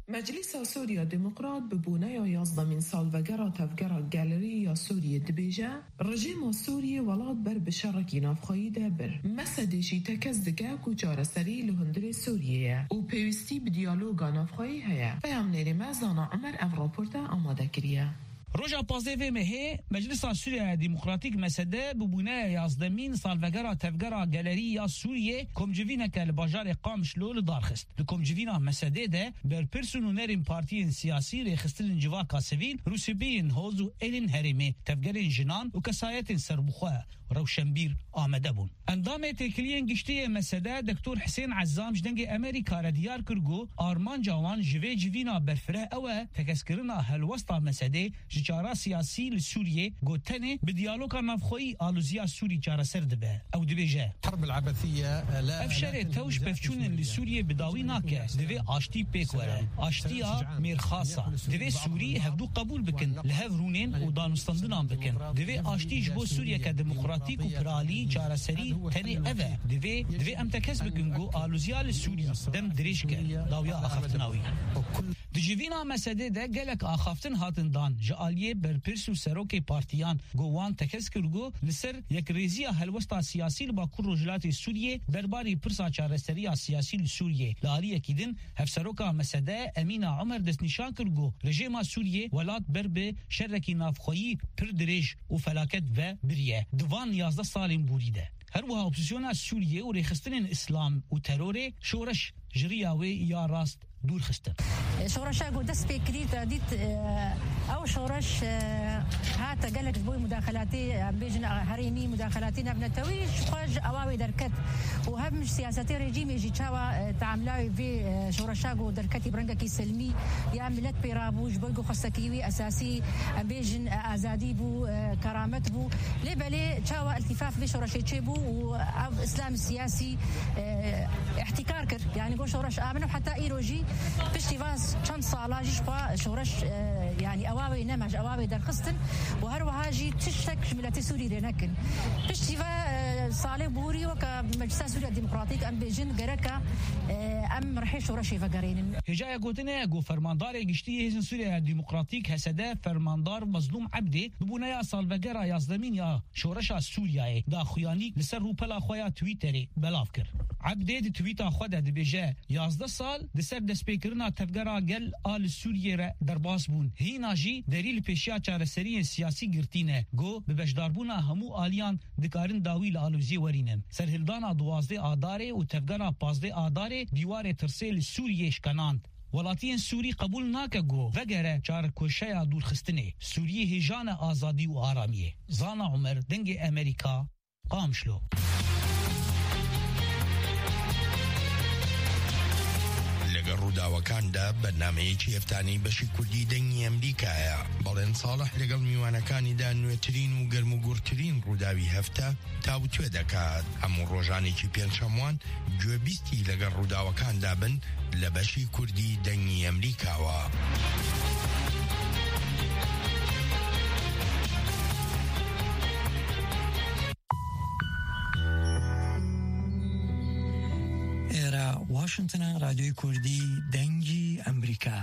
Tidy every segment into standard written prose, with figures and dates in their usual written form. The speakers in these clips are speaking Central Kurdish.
مجلس سوريا ديمقراط ببونه يازده من سالفجرة تفجرة جاليريا سوريا دبيجة رجيم سوريا ولاد بر بشركي نافخي دابر مسدشي تكزدقا كجارة سري لهندري سوريا وبيوستي بديالوغا نافخي هيا فهم نيري مازانا عمر افراپورتا آماده كريا روجا پازدوی مهی مجلس سوریه دموکراتیک مسده ببونه یازدمین سالوگرا تفگرا گالری سوریه کمجوینا که لباجار قامشلو لدارخست لکمجوینا مسده ده بر پرسونونرین پارتیین سیاسی ریخستلین جواکا سویل روسیبین هوزو الین هریمی تفگرین جنان و کسایت سربخواه روشنبیر آمده بون اندام تکلیین گشتی مسده دکتور حسین عزام جدنگ امریکا را دیار کرگو آرمان جوان جوی جوینا برفره اوه تکسکرنا هلوستا مسده جارا سیاسی لسوریه گوتنه بديالوغا نافخوی آلوزیا سوری جارا سردبه او دبیجه حرب العبثيه لا افشار توش بفچون لسوریه بداوی ناکه دوی آشتی پیکوره آشتیا میرخاصا دوی سوری هفدو قبول بکن لهف رونین و دانستاندنان بکن دوی آشتی جبو سوریه که دموکراتیک و پرالی جارا سری تنی اوه دوی امتکس بکن گو آلوزیا لسوری دم دریش که داویا آخفتناوی دجوینا مسده ده گلک آخافتن هاتن دان جالیه برپرس و سروک پارتیان گوان تکس کرگو لسر یک ریزیا هلوستا سیاسی لباکور رجلات سوریه درباری پرسا چارستری سیاسی لسوریه لالیه کیدن هفسروکا مسده امین عمر دست نشان کرگو رژیم سوریه ولات بربه شرکی نافخویی پر دریج و فلاکت و بریه دوان 11 سالین بوریده هر وها اپوزیسیون سوریه و ریخستن اسلام و ترور شورش جریاوی یا راست دور خستن شورش اگو دست بکرید دید او شورش هاتا قالك بوي مداخلاتي بيجن هريمي مداخلاتي نبنتوي شخاج اواوي دركت وهم مش سياساتي ريجيم يجي تشاوا تعاملاوي في شورشاغو دركتي برنگكي سلمي يا ملت بيرابوج بوغو خصكيوي اساسي بيجن ازادي بو كرامت بو لبلي تشاوا التفاف بشورشي تشيبو واسلام السياسي احتكار كر يعني قول شورش امنوا حتى ايروجي بشتيفاز كان صالاجي شخوا شورش يعني اواوي نمج اواوي درخستن وهروهاجي تشتك ملتي سوري رنكن بشتيفا صالح بوري وكا مجلس سوريا الديمقراطيك ام بيجن غركا ام رحيش ورشي فقرين هجايا قوتنا جو فرماندار گشتي هزن سوريا الديمقراطيك هسدا فرماندار مظلوم عبدي ببونيا سالفجرا يازدمين يا شورشا سوريا دا خوياني لسر روبلا خويا تويتري بلافكر عبدي دي تويتا خودا دي بيجا 11 سال دسر دسبيكرنا تفجرا قال آل سوريا درباس بون هينا جي دليل پیشیا چارەسەری سیاسی گرتینه گو به بشداربونا همو آلیان دکارن داوی لالوزی ورینن سرهلدانا 12 آداره و تفگانا 15 آداره دیوار ترسیل سوریه شکناند ولاتین سوری قبول ناکه گو وگره چار کوشیا دور خستنه سوریه هجان آزادی و آرامیه زانا عمر دنگ امریکا قامشلو ڕووداوەکاندا بەرنامەیەکی هەفتانەی بەشی کوردی دەنگی ئەمریکایە بەڵێن ساڵح لەگەڵ میوانەکانیدا نوێترین و گەرم و گورترین ڕووداوی هەفتە تاوتوێ دەکات هەموو ڕۆژانێکی پێنجشەموان گوێبیستی لەگەڵ ڕووداوەکاندا بن لە بەشی کوردی دەنگی ئەمریکاوە واشنطن رادیوی کوردی دەنگی ئەمریکا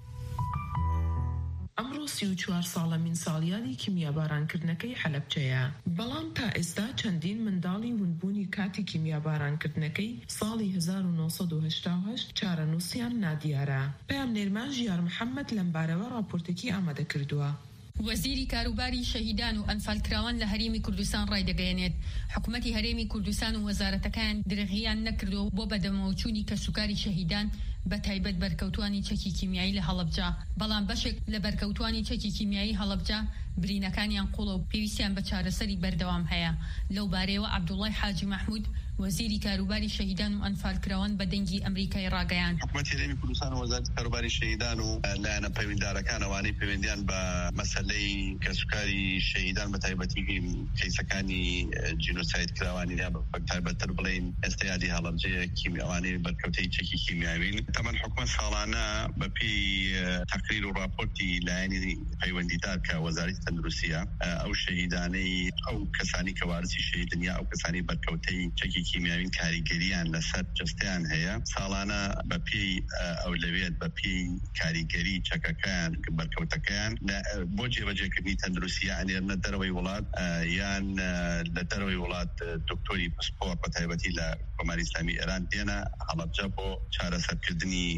ئەمڕۆ 34 ساڵە من ساڵیادی کیمیابارانکردنەکەی حەلەبجەیە بەڵام تا ئێستا چەندین منداڵی ونبوونی کاتی کیمیابارانکردنەکەی ساڵی 1988 چارەنووسیان نادیارە پەیامنێرمان ژیار محەممەد لەمبارەوە راپۆرتێکی ئامادە کردووە وەزیری کاروباری شەهیدان و ئەنفالکراوان لە هەرێمی کوردستان ڕایدەگەیەنێت حکوومەتی هەرێمی کوردستان و وەزارەتەکان درێغیان نەکردو بۆ بەدەمەوەچوونی کەسوکاری شەهیدان بە تایبەت بەرکەوتوانی چەکی کیمیایی لە هەڵەبجا بەڵام بەشێک لە بەرکەوتوانی چەکی کیمیایی هەڵەبجا برینەکانیان قوڵە و پێویستیان بە چارەسەری بەردەوام هەیە لەو بارەیەوە عەبدوڵڵای حاجی مەحموود وەزیری کاروباری شەهیدان و ئەنفالکراوان بە دەنگی ئەمریکای ڕاگەیان حکوومەتی هەرێمی کوردستان و وەزارەتی کاروباری شەهیدان و لایەنە پەیوەنددارەکان ئەوانەی پەیوەندیان بە مەسەلەی کەسوکاری شەهیدان بە تایبەتی کەیسەکانی جینۆساید کراوانی یا بە تایبەتتر بڵێن ئێستایادی هەڵەبجەیە ئەوانەی بەرکەوتەی چەکی کیمیاوین تەمەن حکوومەت ساڵانە بەپێی تەقریر و راپۆرتی لایەنی پەیوەندیدار کە وەزارەتی تەندروستیە ئەو شەهیدانەی ئەو کەسانی کە وارسی شەهیدن یا ئەو کەسانی بەرکەوتەی چەکی کیمیاوی کاریگەریان لەسەر جستیان هەیە ساڵانە بە پێی ئەولەوێت بە پێی کاریگەری چەکەکان بەرکەوتەکەیان بۆ جێبەجێکردنی تەندروستی ئەنێرنە دەرەوەی وڵات یان لە دەرەوەی وڵات دکتۆری پسپۆرت بە تایبەتی لە کۆماری ئیسلامی ئێران دێنە هەڵەبجە بۆ چارەسەرکردنی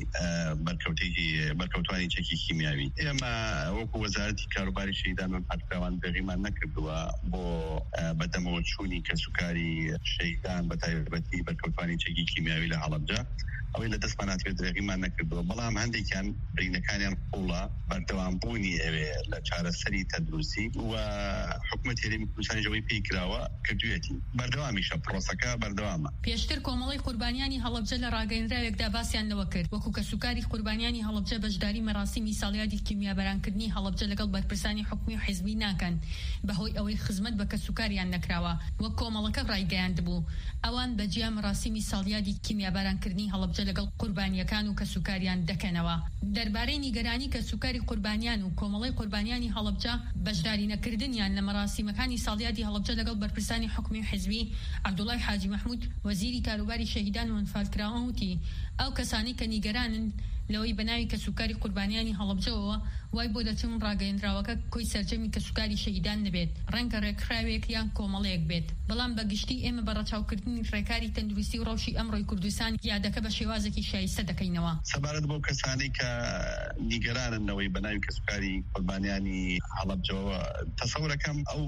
بەرکەوتوانی چەکی کیمیاوی. ئێمە وەکو وەزارەتی کاروباری شەهیدان و پاکراوان دەغیمان نەکردووە بۆ بەدەمەوە چوونی کەسوکاری شەهیدان بە تایبەتی بەرکەوتوانی چەکی کیمیاوی لە هەڵەبجە ئەوەی لە دەستمانات بێت دەغیمان نەکردووە، بەڵام هەندێکیان برینەکانیان قوڵە بەردەوامبوونی ئەوێ لە چارەسەری تەندروستی و حکومەتی هەرێمی کوردستانی ژەوەی پێی کراوە کردوێتی بەردەوامیشە پرۆسەکە بەردەوامە. پێشتر کۆمەڵی قوربانیانی هەڵەبجە لە ڕاگەیەنراوێکدا باسییان لەوە کرد وەکو کەسوکاری قوربانیانی هەڵەبجە بەشداری مەراسیمی ساڵیادی کیمیابەرانکردنی هەڵەبجە لەگەڵ بەرپرسانی حکومی و حیزبی ناکەن بەهۆی ئەوەی خزمەت بە کەسوکاریان نەکراوە وەک کۆمەڵەکە ڕایگەیاندبوو. ئەوان بەجیا مەراسیمی ساڵیادی کیمیابەرانکردنی هەڵەبجە لەگەڵ قوربانیەکان و کەسوکاریان دەکەنەوە. دەربارەی نیگەرانی کەسوکاری قوربانیان و کۆمەڵی قوربانیانی هەڵەبجە بەشداری نەکردنیان لە مەراسیمەکانی ساڵیادی هەڵەبجە لەگەڵ بەرپرسانی حکومی و حیزبی عەبدوڵای حاجی مەحموود وەزیری کاروباری شەهیدان و ئەنفالکراوان وتی ئەو کەسانی کە نیگەرانن لەوەی بەناوی کەسوکاری قوربانیانی هەڵەبجەوە وای بۆ دەچم ڕاگەیەنراوەکە کۆی سەرجەمی کەسوکاری شەهیدان نەبێت، ڕەنگە ڕێکخراوێک یان کۆمەڵەیەک بێت. بەڵام بەگشتی ئێمە بە ڕەچاوکردنی ڕێکاری تەندروستی و ڕەوشی ئەمڕۆی کوردستان یادەکە بە شێوازێکی شایستە دەکەینەوە. سەبارەت بۆ کەسانی کە نیگەراننەوەی بەناوی کەسوکاری قوربانیانی هەڵەبجەوە تەسەورەکەم ئەو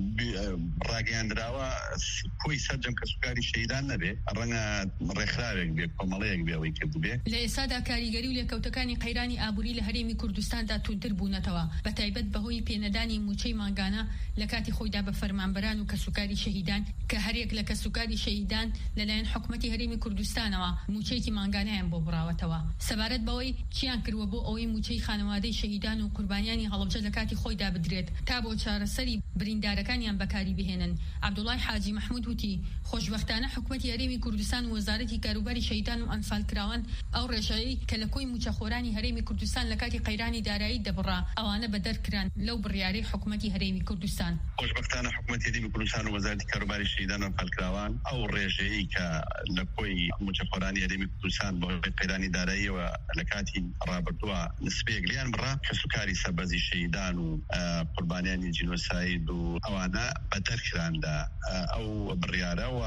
ڕاگەیاندراوە کۆی سەرجەم کەسوکاری شەهیدان نەبێت، ڕەنگە ڕێکخراوێک بێت کۆمەڵەیەک بێ ئەوەی کردبێ. لە ئێستادا کاریگەری و لێکەوتەکانی قەیرانی ئابووری لە هەرێمی کوردستاندا توندتر بوونەتەوە بە تایبەت بەهۆی پێنەدانی موچەی ماگانە لە کاتی خۆیدا بە فەرمانبەران و کەسوکاری شەهیدان کە هەرێک لە کەسوکاری شەهیدان لەلایەن حکومەتی هەرێمی کوردستانەوە موچەیەکی ماگانەیان بۆ بڕاوەتەوە. سەبارەت بەوەی چیان کردووە بۆ ئەوەی موچەی خانەوادەی شەهیدان و قوربانیانی هەڵەبجە لە کاتی خۆیدا بدرێت تا بۆ چارەسەری بریندارەکانیان بەکاری بهێنن. عەبدوڵای حاجی مەحموود وتی خۆشبەختانە حکومەتی هەرێمی کوردستان و وەزارەتی کاروباری شەهیدان و ئەنفالکراوان ئەو ڕێژەیەی کە لە کۆی موچەخۆرانی هەرێمی کوردستان لە کاتی قەیرانی دارایی دەبڕا ئەوانە بەدەرکران لەو بڕیارەی حکومەتی هەرێمی کوردستان. خۆشبەختانە حکومەتی هەرێمی کوردستان و وەزارەتی کاروباری شەهیدان و ئەنفالکراوان ئەو ڕێژەیەی کە لە کۆی موچەخۆرانی هەرێمی کوردستان بە قەیرانی داراییەوە لە کاتی ڕابردووە نسبەیەک لیان بڕا کەسوکاری سەربەزی شەهیدان و قوربانیانی جینۆساید و ئەوانە بەدەرکران لە ئەو بڕیارە و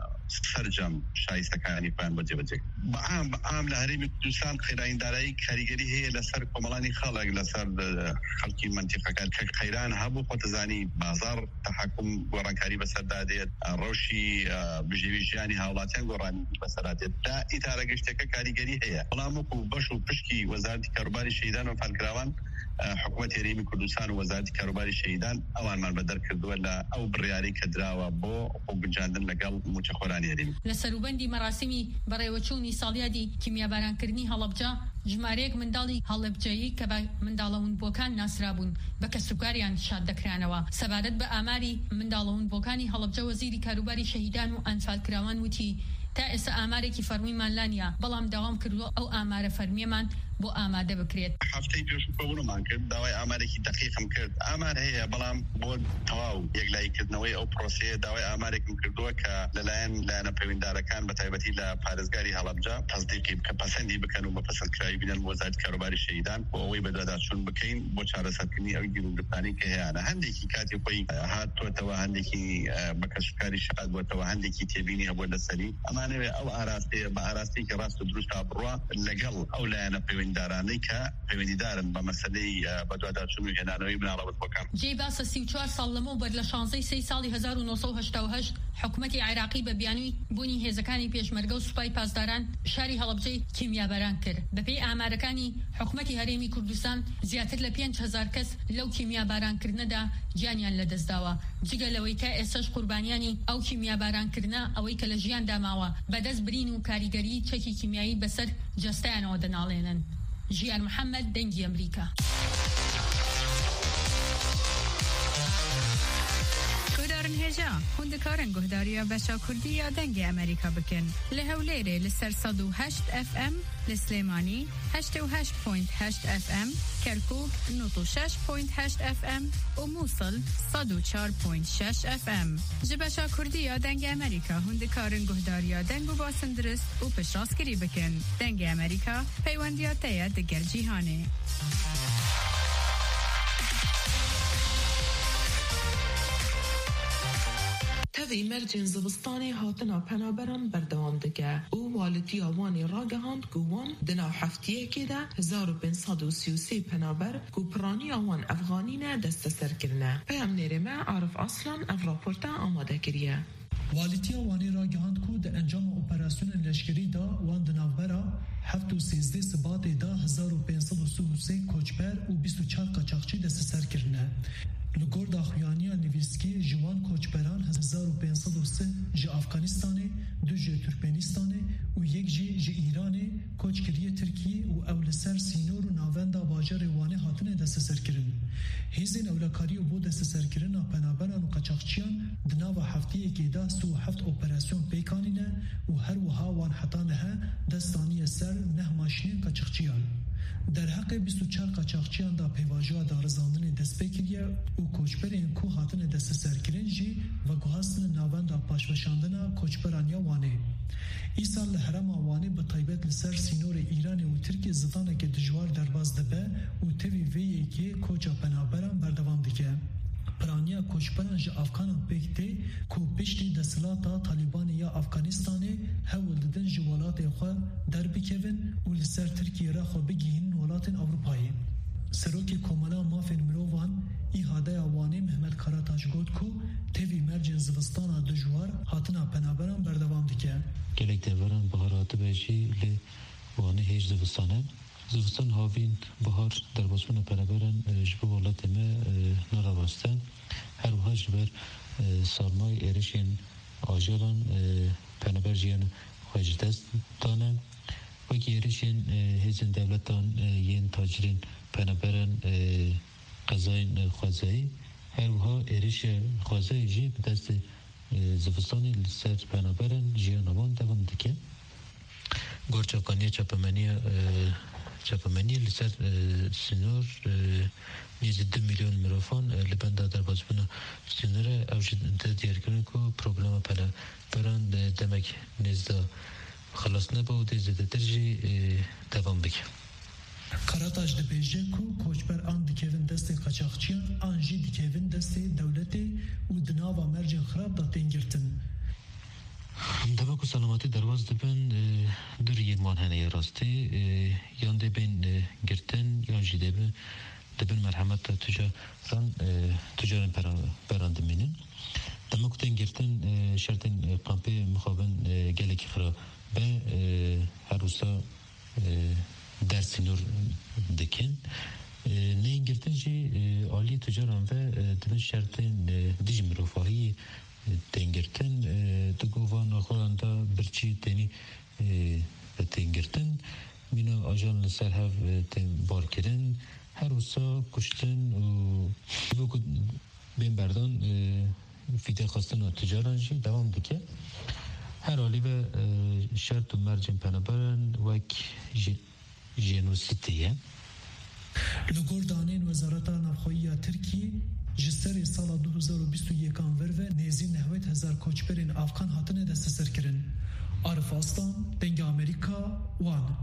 سەرجەم شایستەکانی پایان بەجێبەجێ. بەعام لە هەرێمی کوردستان قەیرانی دارایی کاریگەری هەیە لەسەر کۆمەڵانی خەڵک لەسەر خەڵکی منتیقەکان کە قەیران هەبوو خۆتەزانی بازار تەحەکوم گۆڕانکاری بەسەردادێت ڕەوشی بژێوی ژیانی هاوڵاتیان گۆڕانی بەسەردادێت دا ئیتارە گەشتەکە کاریگەری هەیە. بەڵام وەکو بەش و پشکی وەزارەتی کاروباری شەهیدان و ئەنفالکراوان حکومەتی هەرێمی کوردستان و وەزارەتی کاروباری شەهیدان ئەوانمان بەدەرکردووە لە ئەو بڕیارەی کە دراوە بۆ خۆگونجاندن لەگەڵ موچەخۆرانی هەرێمی. لە سەروبەندی مەراسیمی بەڕێوەچوونی ساڵیادی کیمیابارانکردنی هەڵەبجە ژمارەیەک منداڵی هەڵەبجەیی کە بە منداڵەوونبووەکان ناسرابوون بە کەسوکاریان شاد دەکرانەوە. سەبارەت بە ئاماری منداڵەوونبووەکانی هەڵەبجە وەزیری کاروباری شەهیدان و ئەنفالکراوان وتی تا ئێستا ئامارێکی فەرمیمان لانیە، بەڵام داوام کردووە ئەو ئامارە فەرمیەمان بۆ ئامادە بکرێت. هەفتەی پێش کۆبوونمان کرد داوای ئامارێکی دقیقم کرد. ئامار هەیە بەڵام بۆ تەواو یەکلایکردنەوەی ئەو پرۆسەیە داوای ئامارێکم کردووە کە لەلایەنە پەیوەنددارەکان بە تایبەتی لە پارێزگاری هەڵەبجە تەصدیقی بکە پەسەندی بکەن و بە پەسەندکراوی بینن بۆ وەزارەتی کاروباری شەهیدان بۆ ئەوەی بەدواداچوون بکەین بۆ چارەسەرکردنی ئەو گیرودەکانی کە هەیەە. هەندێکی کاتی خۆی هاتوۆتەوە، هەندێکی بە کەسوکاری شاد بووەتەوە، هەندێکی تێبینی هەبووە لەسەری. ئەمانەوێ ئەو ئاراستەیە بە ئاراستەیەکی ڕاست و دروست بڕوا لەگەڵ ئەو لایەنە پەیوەنددارانەی کە پەیوەندیدارن بە مەسەلەی بەدواداچوون و هێنانەوەی بناڵەوەتەکان. جێ باسە 34 ساڵ لەمەوە بەر لە 16 ساڵی 1988 حکومەتی عێراقی بە بیانووی بوونی هێزەکانی پێشمەرگە و سوپای پاسداران شاری هەڵەبجەی کیمیابەران کرد. بەپێی ئامارەکانی حکومەتی هەرێمی کوردستان زیاتر لە 5000 کەس لەو کیمیابارانکردنەدا گیانیان لەدەستداوە. جگە لەوەی تا ئێستاش قوربانیانی ئەو کیمیابارانکردنە ئەوەی کە لە ژیان داماوە بەدەست برین و کاریگەری چەکی کیمیایی بەسەر جەستەیانەوە دەناڵێنن. ژیان محەممەد، دەنگی ئەمریکا. کۆدارن هێز دبیجا هندکارن گهداریا بچا کردی یا دنگ امریکا بکن لهولیره لسر 108 FM لسلیمانی 88.8 FM کرکوک 96.8 FM و موصل 104.6 FM جبچا کردی یا دنگ امریکا هندکارن گهداریا دنگ و باسندرست و پشتاسکری بکن دنگ امریکا پیوندیاتیا دگر جیهانه تفی مرجن زبستانی هاتنا پنابران بردوام دگه او والتی آوانی راگهاند گوان دنا حفتیه که ده 1533 پنابر گو پرانی آوان افغانینه دست سر کرنه پیام نیرمه عارف اصلا اف راپورتا آماده کریه والتی آوانی راگهاند کو ده انجام اپراسیون لشکری دا وان دنابرا 7 سبات دا 1533 کوچبر و 24 قاچاقچی دست سر کرنه لگور داخویانیا نویسکی جوان کوچبران 1503 جی افغانستان دو جی ترکمنستان و یک جی ایران کوچکری ترکیه و اول سر سینور و ناوندا باجر وانه هاتنه دست سر کرن هیزین اولکاری و بود دست سر کرن پنابران و قاچاقچیان دناو هفته که دا 37 اپراسیون پیکانینه و هر وها وان حتانه دستانی سر نه ماشین قاچاقچیان در حق 24 قاچاقچیان دا پیواژوا دا رزاندن دست بکریه و کوچبرین کو هاتن دست سرکرین جی و گوهستن ناوند دا پاشوشاندن کوچبرانیا وانه ای سال لحرم وانه به طیبت لسر سینور ایران و ترکی زدانه که دجوار درباز دبه و توی ویه که کوچا پنابران بردوام دکه پرانیا کوچبران جی افغانان پیکته کو پشتی دستلاتا طالبان یا افغانستانه هول ددن جی ولات خواه در بکوین و لسر ترکیه را خواه بگیهن ولات اوروپایی سروکی کومالا مافین مرووان ای هاده آوانی محمد کاراتاج گود کو تیوی مرجن زوستانا دجوار هاتنا پنابران بردوام دکه گلک دیوران بهارات بیجی لی وانه هیچ زوستانه زوستان هاوین بهار در باسمون پنابران جبو ولات ما نروستن هر وها جبر سالمای ایرشین آجالان پنابر جیان خواهج دست دانه وکی ایرشین هیزن دولتان ین تاجرین پنابران قضاین خوازایی هر وها ایرش خوازایی جی به دست زفستانی لسر پنابران جیان آبان دوام دکه گرچاکانی چاپمنی لسر سنور نیز 2 میلیون مرافان لبنده در بازبون سنور اوجد دیار کنن که پروبلم پنابران دمک نزده خلاص نبوده زده درجی دوام بکن کاراتاج دبیجه کو کوچبر آن دیکوین دست قاچاقچیان آن جی دیکوین دست دولتی و دناوا مرجن خراب دا تنگرتن دما کو سلامتی درواز دبن در یرمان هنه راستی یان دبن گرتن یان جی دبن مرحمت تجارن پراندمینن دما کو تنگرتن شرطن قامپی مخابن گلکی خراب به هر روسا درس نور دکن نین گرتن جی عالی تجاران و دبن شرطن دیجم رفاهی تنگرتن دگوان آخران دا برچی تنی تنگرتن مینا آجان لسر هف بار کرن هر روسا کشتن و بین بردان فیده خواستن و تجاران جی دوام دکه هر حالی به شرط و مرجن پنابرن وک جنوسیتیه لگور دانین وزارت نافخویی ترکیه جسر سال 2021 ورو نیزی 90,000 کوچبرین افغان هاتنه دست سر کرن عارف اصلان دنگ امریکا وان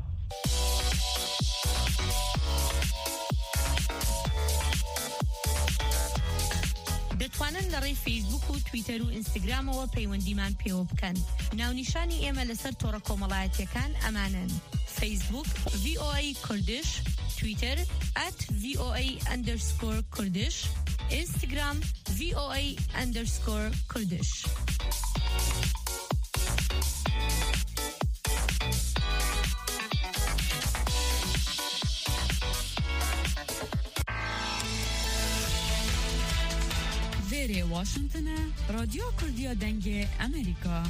دەتوانن لەڕێی فیسبوک و تویتەر و ئینستاگرامەوە پەیوەندیمان پێوە بکەن. ناونیشانی ئێمە لەسەر تۆڕە کۆمەڵایەتیەکان ئەمانن: فیسبوک VOA کوردش، تویتەر @VOA_کوردش، ئینستاگرام VOA_کوردش. واشنطن رادیو کردیا دنگ امریکا.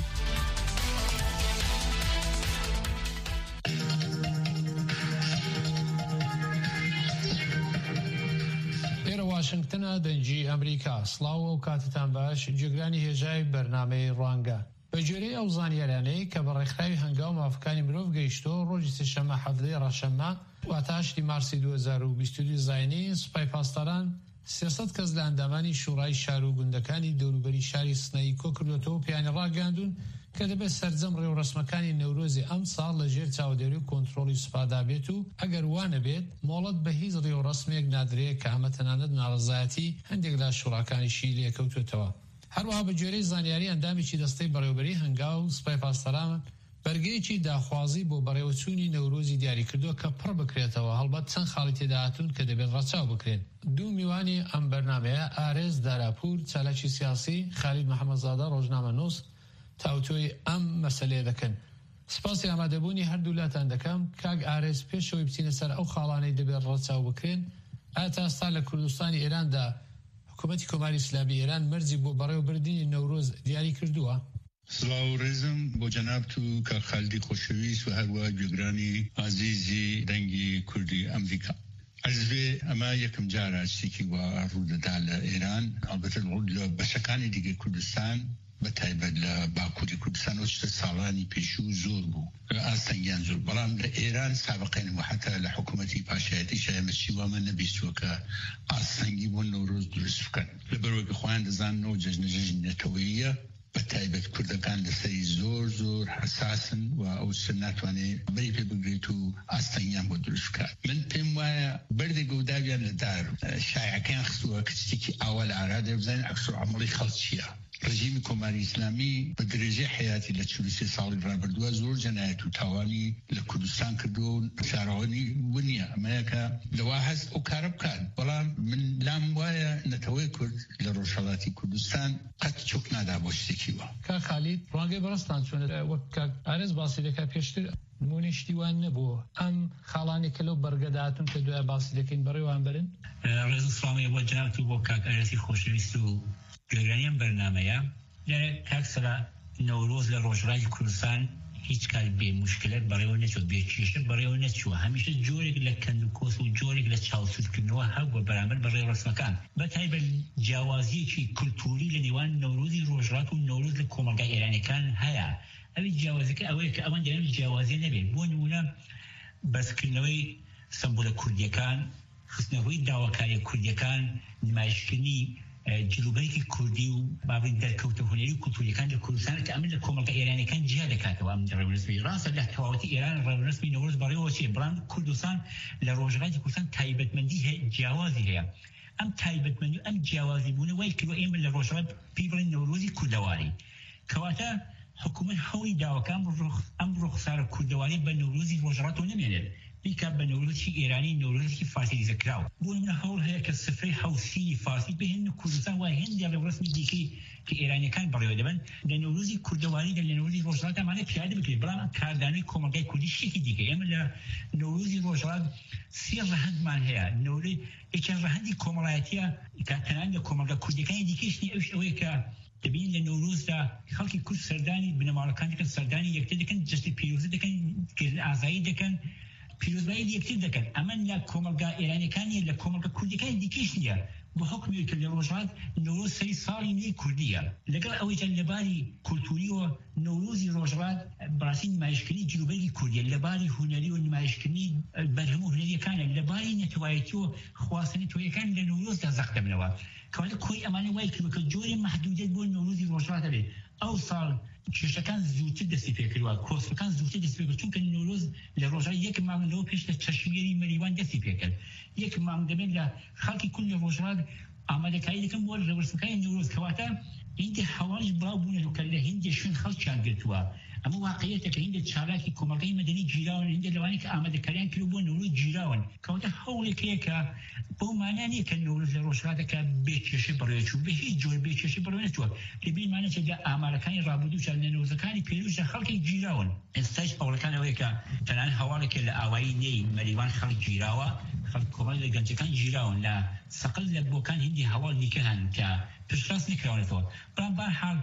واشنگتنە دەنجی ئەمریکا سڵاو و کاتتان باش جێگرانی هێژای بەرنامەی ڕوانگە بە جێرەی ئەو زانیاریانەی کە بە ڕێکخراوی هەنگاو مافەکانی مرۆڤ گەیشتۆ ڕۆژی سێشەممە هەفتەی ڕەشەممە واتە 8 مارسی 2022 زاینی سوپای پاسداران 300 کەس لە ئەندامانی شوڕای شار و گوندەکانی دەوروبەری شاری سنەی کۆکردوێتەوە پێیانی ڕاگەاندون کە دەبێت سەرجەم ڕێوڕسمەکانی نەورۆزی ئەم ساڵ لە ژێر چاودێری و کۆنتترۆلی سوپادا بێت و ئەگەر وانە بێت مۆڵەت بە هیچ ڕێوڕسمێک نادرێت کە ئەمە تەنانەت ناڕزایەتی هەندێک لە شوڕاکانیشی لێکەوتوێتەوە. هەروەها بە جێرەی زانیاری ئەندامێکی دەستەی بەڕێوەبەری هەنگاو و سوپای پاسداران بەرگەیەکی داخوازی بۆ بەڕێوەچوونی نەورۆزی دیاری کردووە کە پڕ بکرێتەوە هەڵبەت چەند خاڵی تێدا هاتوون کە دەبێت ڕەچاو بکرێن. دوو میوانی ئەم بەرنامەیە ئارێز داراپور چالاکی سیاسی خالید محەممەدزادە ڕۆژنامە نووس تاوتۆی ئەم مەسەلەیە دەکەن. سپاسی ئامادەبوونی هەردوو لاتان دەکەم. کاک ئارێز پێشەوەی بچینە سەر ئەو خاڵانەی دەبێت ڕەچاو بکرێن ئایا تا ئێستا لە کوردستانی ئێراندا حکوومەتی کۆماری ئیسلامی ئێران مەرجی بۆ بەڕێوەبردنی نەورۆز دیاری کردووە؟ سڵاو ڕێزم بۆ جەنابت و کە خالدی خۆشەویست و هەروە گوێگرانی عزیزی دەنگی کوردی ئەمریکا. ئەزێ ئەمە یەکەم جارە شتێکی وا ڕوودەدا لە ئێران ئەلبەتە لە بەشەکانی دیگە کوردستان بە تایبەت لە باکووری کوردستان وشتە ساڵانی پێشوو زۆر بوو ئاستەنگیان زۆر بەڵام لە ئێران سابقین و حتا لە حکوومەتی پاشایەتی شایمەچی وامە نەبیستووە کە ئاستەنگی بۆ نەورۆز دروست بکەن لەبەرەوەی خۆیان دەزانەوە جەژنەژنی نەتەوەییە بە تایبەت کوردەکان لەسەری زۆر حساسن و ئەو سەر ناتوانێت بەری پێ بگرێت و ئاستەنگیان بۆ دروست بکات. من پێم وایە بەردێک گەوداویان لەدار شایعەکەیان خستووە کە شتێکی ئاوا لە ئارادە بزانین عەکسوڵعەمەڵی خەڵک چییە. ڕژیمی کۆماری ئیسلامی بە درێژەی حیاتی لە 43 ساڵی ڕابردووە زۆر جەنایەت و تاوانی لە کوردستان کردووە و چارەوەنی ونیە ئەمەیەکە لەوا هەست ئەو کارە بکات. بەڵام من لام وایە نەتەوەی کورد لە ڕۆژهەڵاتی کوردستان قەت چۆک نادا بۆ شتێکی وە. کا خالید ڕوانگەی بەڕستان چۆنە وەک کاک ئارێز باسی دەکات پێشتر نمونەی وان نەبووە ئەم خاڵانی کە لەو بەرگەداتون کە دوای باسی دەکەین بەڕێوان بەرن. ڕێز سڵامی بۆ جەنابت و بۆ کاک ئارێزی خۆشەویست و گوێگرانیان بەرنامەیە لێرە کاکسەرە نەورۆز لە ڕۆژڕای کوردستان هیچ کار بێ مشکلات بەڕێوە نەچوە بێ کێشە بەڕێوە نەچووە هەمیشە جۆرێک لە کەند و کۆس و جۆرێک لە چاوسودکردنەوە هەبووە بەرامبەر بەڕێ ڕسمەکان بە تایبەت جیاوازیەکی کولتوری لە نێوان نەورۆزی ڕۆژڕات و نەورۆز لە کۆمەلگای ئێرانیەکان هەیە. ئەوی جیاوازەکە ئەوەیە کە ئەوان دەیان جیاوازی نەبێت. بۆ نمونە بەرزکردنەوەی سمبولە کوردیەکان خستنەوەی داواکاری کوردیەکان نمایشکردنی جلوبەرێکی کوردی و بابی دەرکەوتە هونەری و کولتوریەکان لە کوردستان کە ئەمن لە کۆمەلگای ئێرانیەکان جیا دەکاتەوە. ئەم ڕێوەرسمی ڕاستە لە تەواوەتی ئێران ڕێوەرسمی نەورۆز بەڕێوە چێ بەڵام کوردستان لە ڕۆژهەڵاتی کوردستان تایبەتمەندی جیاوازی هەیە. ئەم تایبەتمەندی و ئەم جیاوازی بوونە وای کردووە ئێمە لە ڕۆژهەڵات پێی بڵێن نەورۆزی کوردەواری کەواتە حکوومەت هەوڵی داواکان ئەم ڕوخسارە کوردەواری بە نەورۆزی ڕۆژهەڵاتەوە نەمێنێت بیکە بە نەورۆزی ئێرانی نەورۆزی فارسی کراوە. بۆ منە هەوڵ هەیە کە سفرەی حوسی فارسی بهێن کوردستان وای هەندێ لە ڕسمی دیکەی کە ئێرانیەکان بەڕێوە دەبن لە نەورۆزی کوردەواری لە نەورۆزی ڕۆژهەڵات ئەمانە پیادە بکرێت. بەڵام کاردانەوەی کۆمەلگای کوردی شتێکی دیکە ئێمە لە نەورۆزی ڕۆژهەڵات سێ ڕەهەندمان هەیە. نەورۆی یەکێن ڕەهەندی کۆمەڵایەتیە کە تەنانەت لە کۆمەلگا کوردیەکانی دیکەشنی ئەوەیە کە دەبین لە نەورۆزدا خەڵکی کورد سەردانی بنەماڵەکان دەکەن سەردانی یەکتر دەکەن جەستەی پیرۆزی دەکەن ئازایی دەکەن پیرۆزبایی یەکتر دەکەن. ئەمە لە کۆمەلگا ئێرانیەکانی لە کۆمەلگا کوردیەکانی دیکەش نییە بۆ حکمی کە لە ڕۆژهەڵات نەورۆز سەری ساڵی نوێی کوردیە. لەگەڵ ئەوەی لەباری کولتوریەوە نەورۆزی ڕۆژهەڵات بەڕاستی نمایشکردنی جلوبەری کوردیە لەباری هونەری و نمایشکردنی بەرهەم هونەریەکانە لەباری نەتەوایەتی و خواستنی تۆیەکان لە نەورۆزدا زەق دەبنەوە کەواتە کۆی ئەمانە وای کردووە کە جۆری مەحدودیت بۆ نەورۆزی ڕۆژهەڵات هەبێت. ئەو ساڵ کێشەکان زووتر دەستی پێکردووە کۆسپەکان زووتر دەستی پێکرد چونکە نەورۆز لە ڕۆژهەڵات یەک مانگ لەوە پێش لە چەشمێری مەریوان دەستی پێکرد. یەک مانگ دەبێت لە خەڵکی کورد لە ڕۆژهەڵات ئامادەکاری دەکەن بۆ ڕێوەرسمەکانی نەورۆز کەواتە هیندی هەواڵی بڵاو بوونە کە لە هیندی شوێن خەڵکیان گرتووە. ئەمە واقعیەتە کە هیندە چالاکی کۆمەلگای مەدەنی گیراون هیندە لەوانی کە ئامادەکاریان کرد بۆ نەورۆز گیراون کەواتە هەوڵێک هەیە کە بۆ مانای نییە کە نەورۆز لە ڕۆژهەڵاتەکە بێکێشەی بەڕێوەچوو بە هیچ جۆر بێکێشەی بەڕێوە نەچووە. لەبیرمانە چێ لە ئامارەکانی ڕابردوو لە نەورۆزەکانی پێشوو خەڵکی گیراون. ئێستاش هەوڵەکان ئەوەیە کە تەنانەت هەواڵێک لە ئاوایی نێی مەریوان خەڵک گیراوە خەڵک کۆمەڵی لە گەنجەکان گیراون لە سەقل لە بۆکان هیندی هەواڵ دیکە هەن کە پشتڕاست نکراونەتەوە. بەڵام بەرحاڵ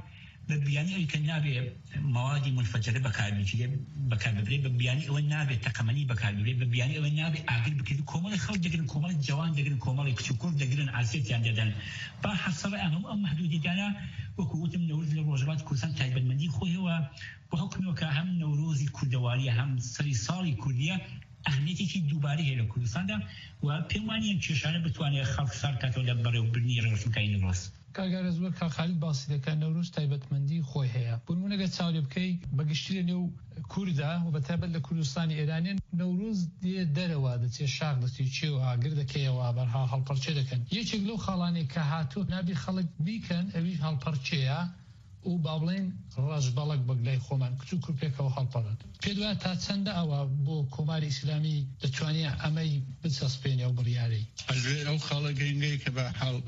ببیانی ئەوی کە نابێ مەوادی منفجرە بەکارببرێ ببیانی ئەوە نابێ تەقەمەنی بەکارببرێ ببیانی ئەوە نابێ ئاگر بکرێت کۆمەڵی خەڵک دەگرن کۆمەڵی جوان دەگرن کۆمەڵی کچ و کوڕ دەگرن ئاسێتیان دەدەن با حەسەڕە ئەم مەحدودیتانە وەکو وتم نەورۆز لە ڕۆژهەڵاتی کوردستان تایبەتمەندی خۆیەوە بە حکمەوە کە هەم نەورۆزی کوردەواریە هەم سەری ساڵی کوردیە ئەهمیەتێکی دووبارەی هەیە لە کوردستاندا و پێم وانیە کێشانە بتوانێت خەڵک سار کاتەوە لە بەڕێوەبردنی ڕێگەسنەکانی نەورۆز. کارگارە زۆر کاخالیت باسی دەکەن نەورۆز تایبەتمەندی خۆی هەیە بونمونەگە چاوری بکەی بەگشتی لە نێو کووردا و بە تایبەت لە کوردستانی ئێرانیان نەورۆز دێ دەرەوە دەچێت شاخ دەچێت چێ و ئاگر دەکەیەوە بەرها هەڵپەرچێ دەکەن یەکێک لەو خاڵانێک کە هاتوو نابی خەڵک بیکەن ئەوی هەڵپەرچەیە و با بڵێن ڕەش بەڵک بەگلای خۆمان کچ و کوڕپێکەوە هەڵپەڕێت پێ دوایە تا چەندە ئەوە بۆ کۆماری ئیسلامی دەتوانێت ئەمەی بچەسپێنێ و بڕیارەی ئەو خاڵە گەنگەی کە بە حاڵ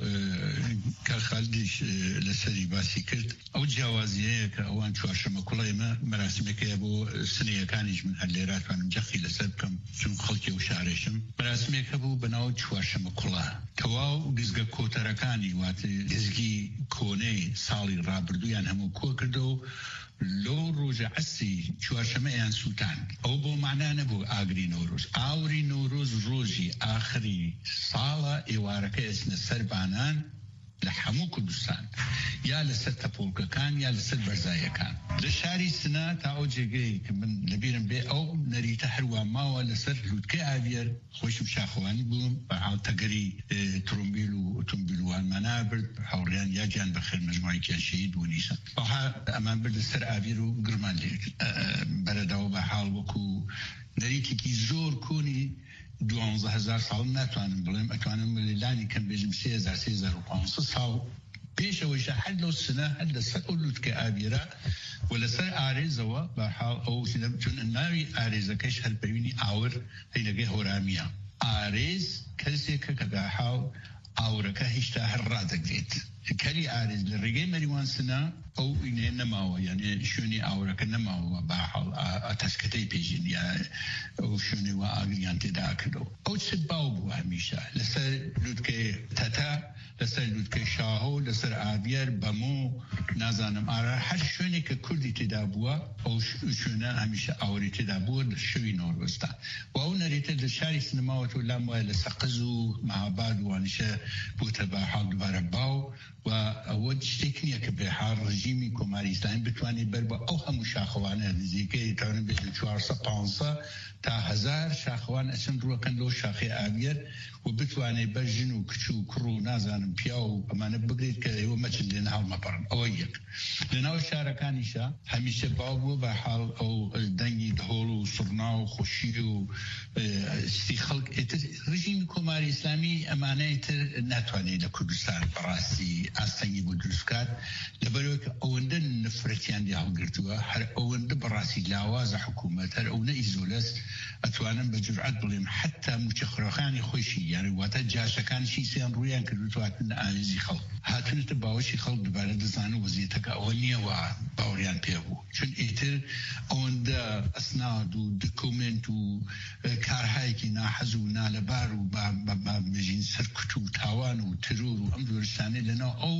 کارخالدیش لەسەری باسی کرد ئەو جیاوازیەیە کە ئەوان چوارشەمە کوڵی ئێمە مەراسمێکەیە بۆ سنەیەکانیش من هەر لێراتوانم جەخی لەسەر بکەم چون خەڵکی و شارێشم مەراسمێک هەبوو بەناو چوارشەمە کوڵە کەواو گزگە کۆتەرەکانی واتە گزگی کۆنەی ساڵی ڕابردوویان هەموو کۆ کردو لۆ ڕۆژە عەسی چوارشەمەیان سووتان ئەو بۆ معنا نەبوو ئاگری نەورۆز ئاوری نەورۆز ڕۆژی ئاخری ساڵە ئێوارەکە ئەچنە سەر بانان لە هەموو کوردستان یا لەسەر تەپۆڵکەکان یا لەسەر بەرزایەکان لە شاری سنە تا ئەو جێگەی کە من لەبیرم بێ ئەو نەریتە هەروە ماوە لەسەر لووتکەی ئاویەر خۆشم شاخەوانی بووم بە تەگەری ترۆمبیل و ئۆتۆمبیلوانمانە برد هاوڕێیان یا گیان بەخێر مەجموعەیەکیان شەهید بوو نیسان بەها ئەمان بردە سەر ئاویر و گرمان لێ بەرەداوە بە حاڵ وەکو نەریتێکی زۆر کۆنی 12,000 ساڵ ناتوانم بڵێم ئەتوانم لانی کەم بێژم 3,500 ساڵ پێشەوەیشە هەر لەو سنە هەر لەسەر ئەو لووتکە ئاویرە و لەسەر ئارێزەوە بەحاڵ ئەو چون ناوی ئارێزەکەش هەر پەیوینی ئاور هەینەگەی هۆرامیە ئارێز کەسێکە کە بەحاڵ ئاورەکە هیچتا هەر ڕادەگرێت کەری ئارێز لە ڕێگەی مەریوان سنە ئەو ئینێ نەماوە یعنی شوێنی ئاورەکە نەماوە بەحاڵ تەسکەتەی پێژین یا ئەو شوێنی وە ئاگریان تێدا کردەوە ئەو چ باو بوو هەمیشە لەسەر لووتکەی تەتە لەسەر لووتکەی شاهۆ لەسەر ئاویەر بەمۆ نازانم ئارا هەر شوێنێک کە کوردی تێدا بووە ئەو شوێنە هەمیشە ئاوری تێدا بووە لە شەوی نۆروەستان و ئەو نەریتە لە شاری سنەماوەتەوە لام وایە لە سەقز و مەهاباد وانیشە بووتە بەحاڵ دوبارە باو و ئەوە شتێک نییە کە بێحاڵ ڕژیمی کۆماری ئیسلامی بتوانێت بەر بە ئەو هەموو شاخەوانە نزیکەی تاوانم بێت 450 تا 1000 شاخەوان ئەچن ڕوەکەن لەو شاخی ئاویەر و بتوانێت بە ژن و کچ و کوڕ و نازانم پیا و ئەمانە بگرێت کە ئێوە مەچن لێنە هەڵمەپەڕن ئەوە یەک لەناو شارەکانیشە هەمیشە باو بووە بەحاڵ ئەو دەنگی دهۆڵ و سڕنا و خۆشی و ستی خەڵک ڕژیمی کۆماری ئیسلامی ئەمانەی تر ناتوانێت لە کوردستان بەڕاستی ئاستەنگی بۆ دروستکات لەبەرەوە کە ئەوەندە نفرەتیان دی هەڵگرتووە هەر ئەوەندە بەڕاستی لاوازە حکوومەت هەر ئەوەندە ئیزۆلەس ئەتوانم بە جورئەت بڵێم حتا موچەخڕەخانی خۆشی یعنی واتە جاشەکانشی سیان ڕوویان کردووە هاتنە ئاوێزی خەڵک هاتنێتە باوەشی خەڵک دوبارە دەزانە وەزیەتەکە ئەوە نییەوە باوەڕیان پێبوو چون ئیتر ئەوەندە ئەسناد و دکومنت و کارهایەکی ناحەز و نالەبار و بەژین سەرکوت و تاوان و ترور و ئەم دۆرستانەی لەناو ئەو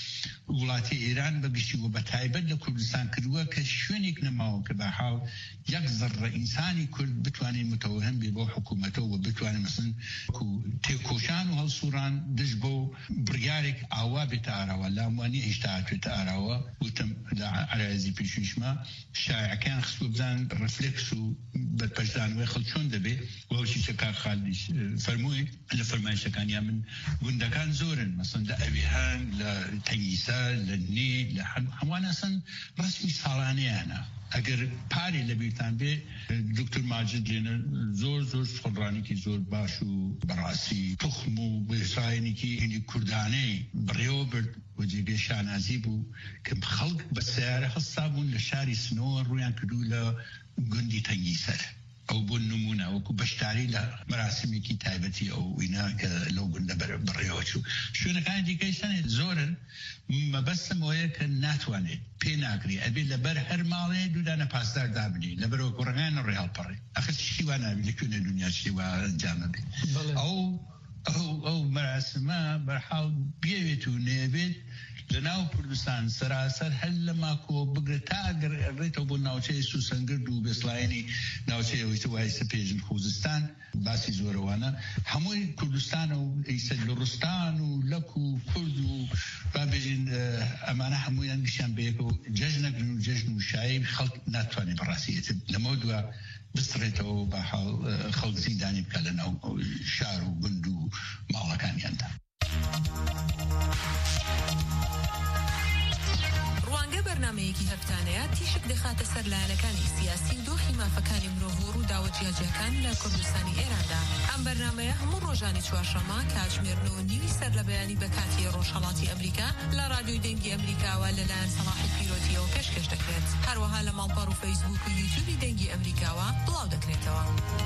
وڵاتی ئێران بەگشتی و بە تایبەت لە کوردستان کردووە کە شوێنێک نەماوە کە بەحاڵ یەک زەڕە ئینسانی کورد بتوانێت متەوەهم بێ بۆ حکوومەتەوە و بتوانێت مەسن تێکۆشان و هەڵسووران دش بۆ بڕیارێک ئاوا بێتە ئاراوە لاموانی هێشتا هاتوێتە ئاراوە وتم لە عەرایزی پێشویشمە شایعەکان خستووە بزان ڕفلێکس و بەرپەرزانەوەی خەڵک چۆن دەبێت وەوشی چە کارخالدیش فەرمووی لە فەرمایشەکانیان من گوندەکان زۆرن مەسن لە ئەوێهان لە تەنگیسا لە نێ لە هەمووان ئەسن ڕسمی ساڵانەیانە ئەگەر پارێ لە بیرتان بێ دکتۆر ماجد لێنە زۆر سەڵڕانێکی زۆر باش و بەڕاستی توخم و بێسایەنێکی هێنی کوردانەی بڕێوە برد و جێگەی شانازی بوو کە خەڵک بە سیارە هەستا بوون لە شاری سنەوە ڕویان کردو لە گوندی تەنگیسەر ئەو بۆ نمونە وەکو بەشداری لە مەراسمێکی تایبەتی ئەو وینا کە لەو گوندە بڕێوە چوو شوێنەکانی دیکەی سەنێت زۆرن مەبەستم ئەوەیە کە ناتوانێت پێ ناکری ئەبێ لەبەر هەر ماڵێ دوودانە پاسدار دابنی لەبەرەوە کوڕەکان ڕێهەڵپەڕێ ئەخر چی وا ناوی لە کوێنە دنیا چی وا ئەنجامە بێت ئەو مەراسمە بەرحاڵ بێوێت و نێبێت لەناو کوردستان سەراسەر هەر لە ماکۆ بگرێت تا ئەگەر ڕێتەوە بۆ ناوچەی سوسەنگرد و بێسڵایەنی ناوچەیەوەی وای سەپێژن خوزستان باسی زۆرەوانە هەمووی کوردستان و ئیسە لە ڕستان و لەک و کورد و بابێژین ئەمانە هەموویان گشتیان بەیەکەوە جەژنەگرن و جەژن و شایب خەڵک ناتوانێت بەڕاستیەت لەمە دووە بستڕێتەوە بە خەڵک زیندانی بکە لەناو شار و گوند و ماڵەکانیاندا. ڕوانگە بەرنامەیەکی هەفتانەیە تیشک دەخاتە سەر لایەنەکانی سیاسی دۆخی مافەکانی مرۆڤ و داوە جیاجیەکان لە کوردستانی ئێراندا. ئەم بەرنامەیە هەموو ڕۆژانی چوارشەممە کاتژمێرنەوە نیوی سەر لە بەیانی بە کاتی ڕۆژهەڵاتی ئەمریکا لە رادیۆی دەنگی ئەمریکاوە لەلایەن سەلاحی پیرۆتیەوە پێشکەش دەکرێت. هەروەها لە ماڵپەڕ و فەیسبوک و یوتیوبی دەنگی ئەمریکاوە بڵاو دەکرێتەوە.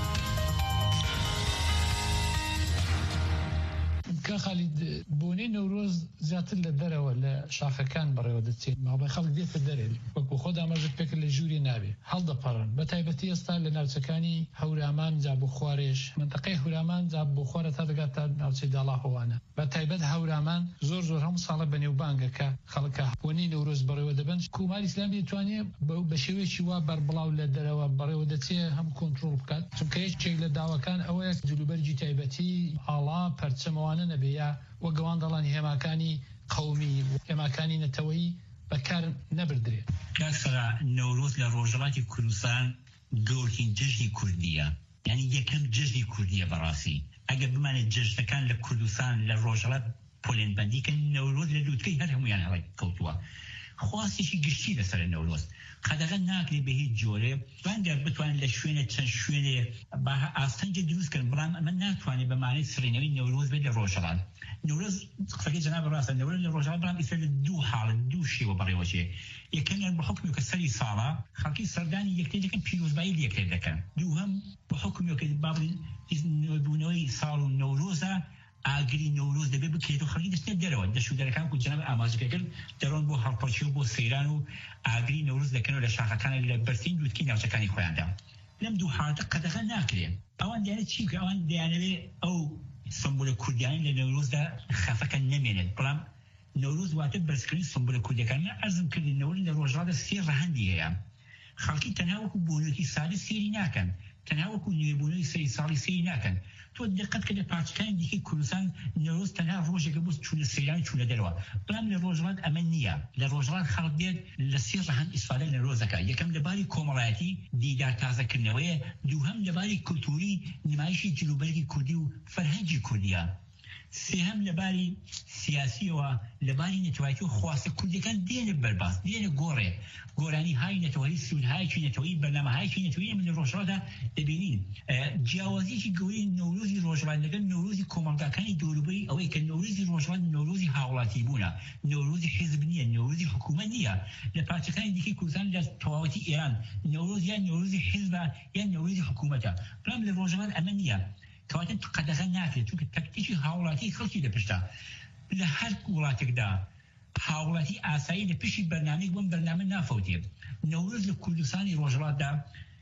کە خالید بۆنەی نەورۆز زیاتر لە دەرەوە لە شاخەکان بەڕێوە دەچێت ماوەی خەڵک دێتە دەرێ وەکو خۆ دامەژت پێکرد لە ژووری نابێ هەڵدەپەڕن بە تایبەتی ئێستا لە ناوچەکانی هەورامان جا بۆ خوارێش منتەقەی هەورامان جا بۆ خوارە تا دەگات تا ناوچەی داڵاهۆوانە بە تایبەت هەورامان زۆر هەموو ساڵە بەنێوبانگەکە خەڵکە بۆنەی نەورۆز بەڕێوە دەبن کوماری ئیسلامی دەتوانێت بە شێوەیەکی وا بەربڵاو لە دەرەوە بەڕێوە دەچێت هەم کۆنتڕۆڵ بکات چونکە یەکێک لە داواکان ئەوەیە جلوبەرجی تایبەتی ئاڵا پەرچەمەوانە نەبێ وە گەوان دەڵان هێماکانی قەومی هێماکانی نەتەوەیی بەکار نەبردرێت. کاکسەرا نەورۆز لە ڕۆژهەڵاتی کوردستان گەورەترین جەژنی کوردیە یعنی یەکەم جەژنی کوردیە بەڕاستی ئەگەر بمانێت جەژنەکان لە کوردستان لە ڕۆژهەڵات پۆلێنبەندی کە نەورۆز لە لووتکەی هەر هەمویان هەڵی کەوتووە خواستێکی گشتی لەسەر نەورۆز قەدەغە ناکرێت بە هیچ جۆرێ بانگەر بتوانێت لە شوێنە چەند شوێنێ با ئاستەنجە دروستکردن بەڵام ئەمە ناتوانێت بە مانای سڕینەوەی نەورۆز بێت لە ڕۆژهەڵات نەورۆز قسەکەی جەناب ڕاستە نەورۆز لە ڕۆژهەڵات بەڵام ئیستا لە دوو حاڵت دوو شێوە بەڕێوەچێ یەکەمیان بە حکمی کە سەری ساڵە خەڵکی سەردانی یەکتر دەکەن پیرۆزبایی لە یەکتر دەکەن دووهەم بە حکمی کە بابڵین نوێبوونەوەی ساڵ و نەورۆزە ئاگری نەورۆز دەبێت بکرێت و خەڵکی دەستێت دەرەوە دەشودەرەکان و جەناب ئاماژەکەکرد دەڕۆن بۆ هەڵپەرچی و بۆ سەیران و ئاگری نەورۆز دەکەنەوە لە شاخەکان لە بەرسین لووتکی ناوچەکانی خۆیاندا لەم دوو حالەتە قەدەغە ناکرێت ئەوان دەیانێت چی بکە ئەوان دەیانەوێت ئەو سمبولە کوردیانی لە نەورۆزدا خەفەکە نەمێنێت بەڵام نەورۆز واتە بەرزکردنی سمبولە کوردیەکان من عەرزم کردی نەورۆز لە ڕۆژهەڵاتدا سێ ڕەهەندی هەیە خەڵکی تەنها وەکو بۆنەوەی سادە سێری ناکەن تەنها وەکو نوێبوونەوەی سەری ساڵی سێری ناکەن تۆ دقت کە لە پارچەکانی دیکەی کوردستان نەورۆز تەنها ڕۆژێکە بۆ چوونە سەیران چوونە دەرەوە بەڵام لە ڕۆژهەڵات ئەمە نییە لە ڕۆژهەڵات خەڵک دێت لە سێ ڕەهەند ئیسفادە لە نەورۆزەکە یەکەم لەباری کۆمەڵایەتی دیدار تازەکردنەوەیە دووهەم لەباری کولتوری نمایشی جلوبەرگی کوردی و فەرهەنگی کوردیە سێهەم لەباری سیاسیەوە لەباری نەتەوەیەتی و خواستە کوردیەکان دێنە بەرباس دێنە گۆڕێ گۆرانی های نەتەوەیی سوودهایەکی نەتەوەیی بەرنامەهایەکی نەتەوەیی من لە ڕۆژهەڵاتدا دەبینین جیاوازیەکی گەورەی نەورۆزی ڕۆژهەڵات لەگەڵ نەورۆزی کۆمەڵگاکانی دەوروبەری ئەوەی کە نەورۆزی ڕۆژهەڵات نەورۆزی هاوڵاتی بوونە نەورۆزی حیزب نییە نەورۆزی حکوومەت نییە لە پارچەکانی دیکەی کوردستان لە تەواوەتی ئێران نەورۆز یان نەورۆزی حیزبە یان نەورۆزی حکوومەتە بەڵام لە ڕۆژهەڵات ئەمە نییە کەواتە قەدەغە ناکرێت چونکە تەکتیکی هاوڵاتی خەڵکی لەپشتە لە هەر وڵاتێکدا هاوڵاتی ئاسایی لە پشتی بەرنامەی بۆم بەرنامە نافەوتێت نەورۆز لە کوردستانی ڕۆژهەڵاتدا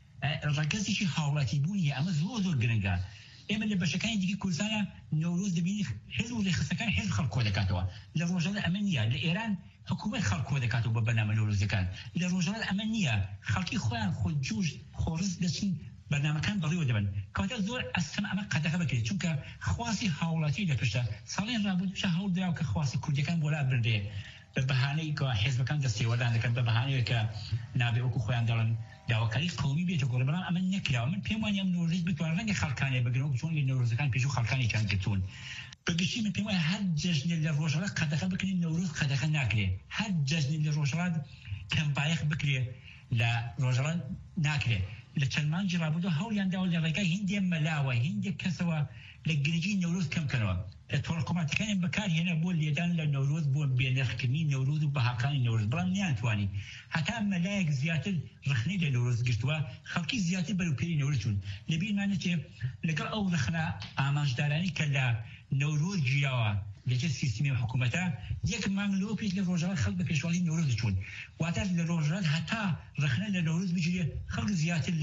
ڕەگەزێکی هاوڵاتی بوونیە ئەمە زۆر گرنگە ئێمە لە بەشەکانی دیکەی کوردستانە نەورۆز دەبینی حزب و ڕێخستەکان حزب خەڵک کۆ دەکاتەوە لە ڕۆژهەڵات ئەمە نییە لە ئێران حکوومەت خەڵک کۆ دەکاتەوە بە بەرنامە نەورۆزەکان لە ڕۆژهەڵات ئەمە نییە خەڵکی خۆیان خۆجوش خۆڕز دەچین بەرنامەکان بەڕێوە دەبن کەواتە زۆر ئەستەم ئەمە قەدەغە بکرێت چونکە خواسی هاوڵاتی لەپشتە ساڵێن ڕابردوو پێش هەوڵدراوە کە خواسی کوردیەکان بۆ لا بردێ بە بەهانەی کە حیزبەکان دەستێوەدان دەکەن بە بەهانەیە کە نابێ وەکو خۆیان دەڵن داواکاری قەومی بێتە گۆڕ بەڵام ئەمە نەکراوە من پێم وانە ئەم نەورۆز بتوانن ڕەنگە خەڵکانێ بگرن وەکو چۆن نەورۆزەکان پێش و خەڵکانێکیان گرتوون بەگشتی من پێم وایە هەر جەژنێ لە ڕۆژهەڵات قەدەغە بکرێت نەورۆز قەدەغە ناکرێت هەر جەژنێ لە ڕۆژهەڵات کەمبایەخ بکرێت لە ڕۆژهەڵات ناکرێت لە چەند مانگی ڕابردوو هەوڵیان داوە لە ڕێگای هیندێ مەلاوە هیندێک کەسەوە لە گرنگی نەورۆز کەمکەنەوە لە تۆڕکۆماتەکانیان بەکارهێنا بۆ لێدان لە نەورۆز بۆ بێنرخکردنی نەورۆز و بەهاکانی نەورۆز بەڵام نیانتوانی هەتا مەلایەک زیاتر ڕخنەی لە نەورۆز گرتووە خەڵکی زیاتر بەروپێری نەورۆز چوون لەبیرمان نەچێ لەگەڵ ئەو ڕخنە ئاماژدارانی کە لە نەورۆز گیراوە لەجێ سیستمی حکوومەتە یەک مانگ لەوە پێش لە ڕۆژهەڵات خەڵک بە پێشوالی نەورۆز چوون واتە لە ڕۆژهەڵات هەتا ڕخنە لە نەورۆز بگیرێ خەڵک زیاتر لە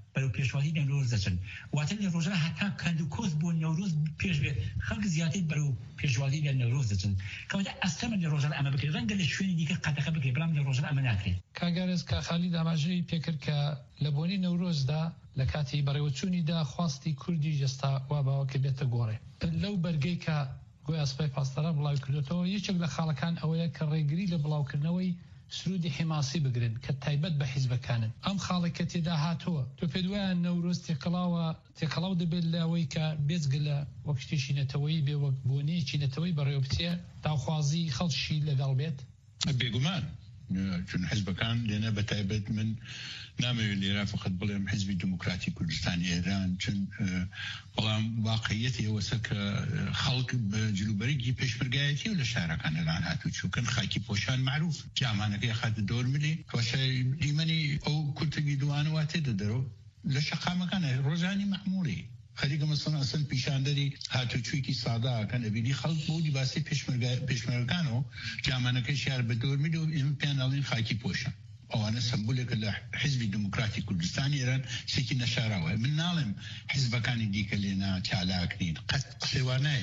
بەرەو پێشوازی نەورۆز دەچن واتە لە ڕۆژە هەتا کەندوکۆز بۆ نەورۆز پێش بێ خەڵک زیاتر بەرەو پێشوازی لە نەورۆز دەچن کەواتە ئەستەمە لە ڕۆژە ئەمە بکرێت ڕەنگە لە شوێنی دیکە قەدەغە بکرێت بەڵام لە ڕۆژە ئەمە ناکرێت. کاگەرز کاخالی داماژەی پێکرد کە لە بۆنی نەورۆزدا لە کاتی بەڕێوەچوونیدا خواستی کوردی جستا وا باوە کە بێتە گۆڕێ لەو بەرگەی کە گوێ ئەسپای پاستەرە بڵاو کردێتەوە یەکێک لە خاڵەکان ئەوەیە کە ڕێگری لە بڵاوکردنەوەی سرودی حماسی بگرن کە تایبەت بە حیزبەکانن ئەم خاڵێک کە تێدا هاتووە تۆ پێ دوایە نەورۆز تێکەڵاو دەبێت لەوەی کە بێجگە لە وەک شتێکی نەتەوەیی بێ وەک بۆنەیەکی نەتەوەی بەڕێوە بچێ داوخوازی خەڵکی لەگەڵ بێت بێگومان چون حزبەکان لێنە بە تایبەت من نامەوێت لێرە فقط بڵێم حزبی دموکراتی کوردستانی ئێران چون بەڵام واقعیەتی ئەوەسە کە خەڵک بە جلوبەرێکی پێشمەرگایەتی و لە شارەکان لەلان هاتوو چووکن خاکی پۆشان معروف جامانەکەی خاتە دۆر ملی کەواشای دیمەنی ئەو کورتگی دوانەوە تێدە دەرەوە لە شەقامەکانە ڕۆژانی مەحموڵی خەریکە مەسەڵەن ئەسەن پیشاندەری هاتوچوویکی ساداکەن ئەبینی خەڵک بۆ لیباسی پێشمەرگەکانەوە جامانەکەی شار بە دۆر ملی و ئێمە پێیانڵین خاکی پۆشان ئەوانە سمبولێکە لە حزبی دموکراتی کوردستانی ئێران شتێکی نەشاراوە من ناڵێم حزبەکانی دیکە لێنا چالاکرین قەت قسەوانایە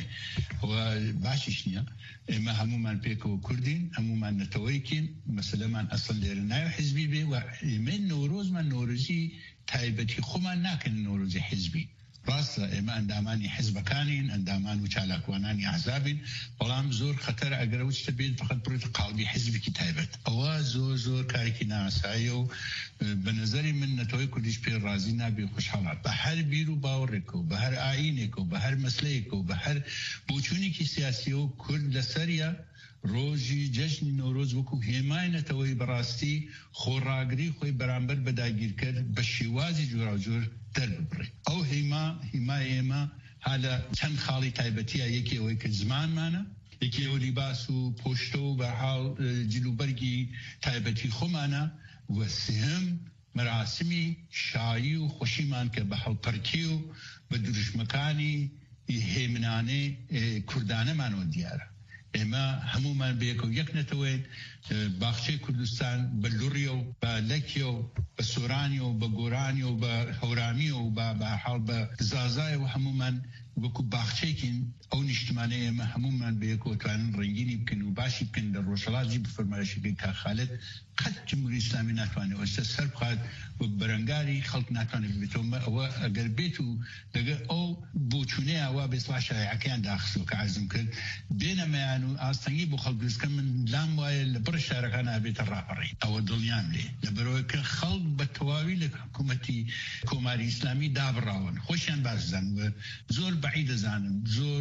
باشیش نییە ئێمە هەمومان پێکەوە کوردین هەمومان نەتەوەیکین مەسلەمان ئەسڵ لێرە ناوە حزبی بێ و ئێمە نۆرۆزمان نۆرۆزی تایبەتی خۆمان ناکەن نۆرۆزی حزبی ڕاستە ئێمە ئەندامانی حزبەکانین ئەندامان و چالاکوانانی عذابین بەڵام زۆر خەتەر ئەگەر وچتە بێت فقط بڕێتە قاڵبی حزبێکی تایبەت ئەوە زۆر کارێکی ناسایە و بە نەزەری من نەتەوەی کوردیش پێ ڕازی نابێ خوشحاڵە بە هەر بیر و باوەڕێکە و بە هەر ئاینێکە و بە هەر مەسلەیەکە و بە هەر بۆچوونێکی سیاسی و کورد لەسەریە ڕۆژی جەژنی نۆرۆز وەکو هێماینەتەوەی بەڕاستی خۆڕاگری خۆی بەرامبەر بە داگیرکرد بە شێوازی جۆراوجۆر دەرببڕێت ئەو هیمای ئێمە هالە چەند خاڵی تایبەتیە یەکی ئەوەی کە زمانمانە یەکی ئەوە لیباس و پۆشتە و بە حاڵ جلوبەرگی تایبەتی خۆمانە و سێهم مەراسمی شایی و خۆشیمان کە بە هەڵپەرکی و بە دروشمەکانی هێمنانەی کوردانەمانەوە دیارە ئێمە هەمومان بەیەکە و یەک نەتەوەین باخچەی کوردستان بە لوڕیە و بە لەکیە و بە سۆرانیە و بە گۆرانیە و بە هەورامیە و بە حاڵ بە زازایە و هەمومان وەکو باخچەیەکین ئەو نیشتمانەیە ئێمە هەمومان بەیەکەوە توانن ڕنگینی بکەن و باشی بکەن لە ڕۆژهەڵاتی بفەرمایشەکەی کاخالت قەت جمهوری ئیسلامی ناتوانێت ئەوستا سەر بخات و بەرەنگاری خەڵک ناتوانێت بێتەوە ئەوە ئەگەر بێت و لەگەر ئەو بۆچوونەیە ئەوە بێسڵا شایعەکەیان داخستەوە کە عەزم کرد بێنەمەیان و ئاستەنگی بۆ خەڵک دروستکە من لام وایە لە بڕ شارەکان ئابێتە ڕاپەڕی ئەوە دڵنیام لێ لەبەرەوەی کە خەڵک بە تەواوی لە حکوومەتی کۆماری ئیسلامی دابڕاون خۆشیان باش دەزانن زۆر بەعید دەزانم زۆر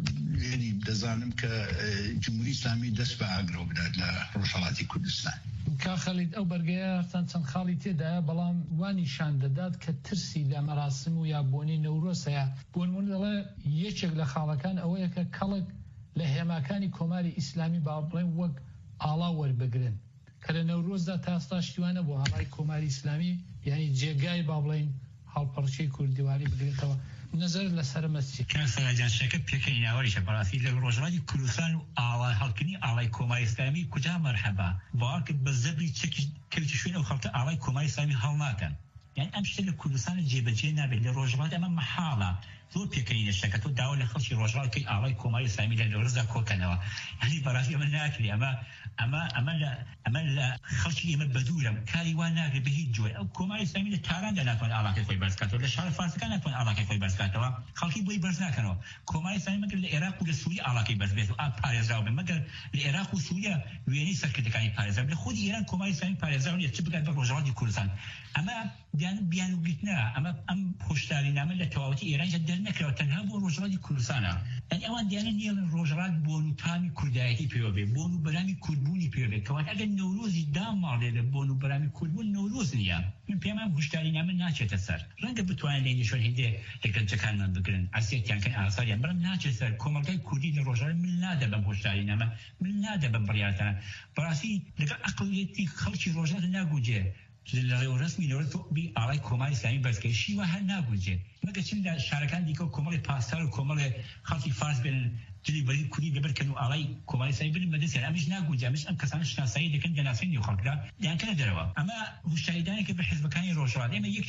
دەزانم کە جمهوری ئیسلامی دەست بە ئاگرۆ بدات لە ڕۆژهەڵاتی کوردستان کاخەلیت ئەو بەرگەیە چەند خاڵی تێدایە بەڵام وانیشان دەدات کە ترسی لە مەراسم و یا بۆنی نەورۆز هەیە بۆ نمونە دەڵێ یەکێک لە خاڵەکان ئەوەیە کە کەڵک لە هێماکانی کۆماری ئیسلامی با بڵێن وەک ئاڵا وەربگرن کە لە نەورۆزدا تا ئێستا شتیوانە بۆ هەڵای کۆماری ئیسلامی یعنی جێگای با بڵێن هەڵپەرچەی کوردیواری بگرێتەوە نظر لەسەر مەسجد کەسەجان شەکە پێکەی ناوەریشە بەڕاستی لە ڕۆژهەڵاتی کوردستان و ئاڵای هەڵکردنی ئاڵای کۆماری ئیسلامی کجا مەرحەبا باوەڕکە بە زەبری چەکی کەوتی شوێنە و خەڵکە ئاڵای کۆماری ئیسلامی هەڵ ناکەن یعنی ئەم شتە لە کوردستان جێبەجێ نابێت لە ڕۆژهەڵات ئەمە مەحاڵە زۆر پێکەنینە شەکە تۆ داوا لە خەڵکی ڕۆژهەڵاتی ئاڵای کۆماری ئیسلامی لە نەورۆزدا کۆکەنەوە یعنی بەڕاستی ئەمە ناکرێ ئەمە لە خەڵکی ئێمە بەدوورە کاری وان ناگرێت بە هیچ جۆی ئەو کۆماری ئیسلامی لە تاراندا ناتوانێت ئاڵاکەی خۆی بەرز بکاتەوە لە شارە فارسەکان ناتوانێت ئاڵاکەی خۆی بەرز بکاتەوە خەڵکی بۆی بەرز ناکەنەوە کۆماری ئیسلامی مەگەر لە عێراق و لە سووریا ئاڵاکەی بەرز بێت و پارێزراو بێت مەگەر لە عێراق و سووریا وێنەی سەرکردەکانی پارێزراو لە خودی ئێران کۆماری ئیسلامی پارێزراو نیە چ بگات بە ڕۆژهەڵاتی کوردستان ئەمە بیان و گرتنە ئەمە ئەم هۆشدارینامە لە تەواوەتی ئێران دەرنەکرێتەوە تەنها بۆ ڕۆژهەڵاتی کوردستانە یعنی ئەوان دیانە نییە ڕۆژهەڵات بۆن و تامی کوردایەتی پێوە بێ بۆن و بەرامی کوردبوونی پێوە بێت کەواتە ئەگەر نەورۆزی داماڵێ لە بۆن و بەرامی کوردبوون نەورۆز نییە من پێمان هۆشدارینامە ناچێتە سەر ڕەنگە بتوانن لێ نیشان هێندێ لە گەنجەکانمان بگرن ئەسیەتیان کەن ئاساریان بەڵام ناچێت سەر کۆمەلگای کوردی لە ڕۆژهەڵات من نادەبەم هۆشدارینامە من نادەبەم بڕیارەتانە بەڕاستی لەگەڵ عەقڵیەتی خەڵکی ڕۆژهەڵات ناگوجێ لە ڕێوەڕسمی نەورۆزی ئاڵای کۆماری ئیسلامی بەرزکەی شیوە هەر ناگوجێ مەگە چین لە شارەکان دیکە و کۆمەڵی پاسدار و کۆمەڵی خەڵکی فارس بێنن جلی بەری کوردی لەبەرکەن و ئاڵای کۆماری ئیسلامی بن بەدەستیان ئەمیش ناگوجێ ئەمیش ئەم کەسانە شناسایی دەکەن دەناسێنی و خەڵکدا دیانکەنە دەرەوە ئەمە هوشداریدانێکە بە حیزبەکانی ڕۆژهەڵات ئێمە یەک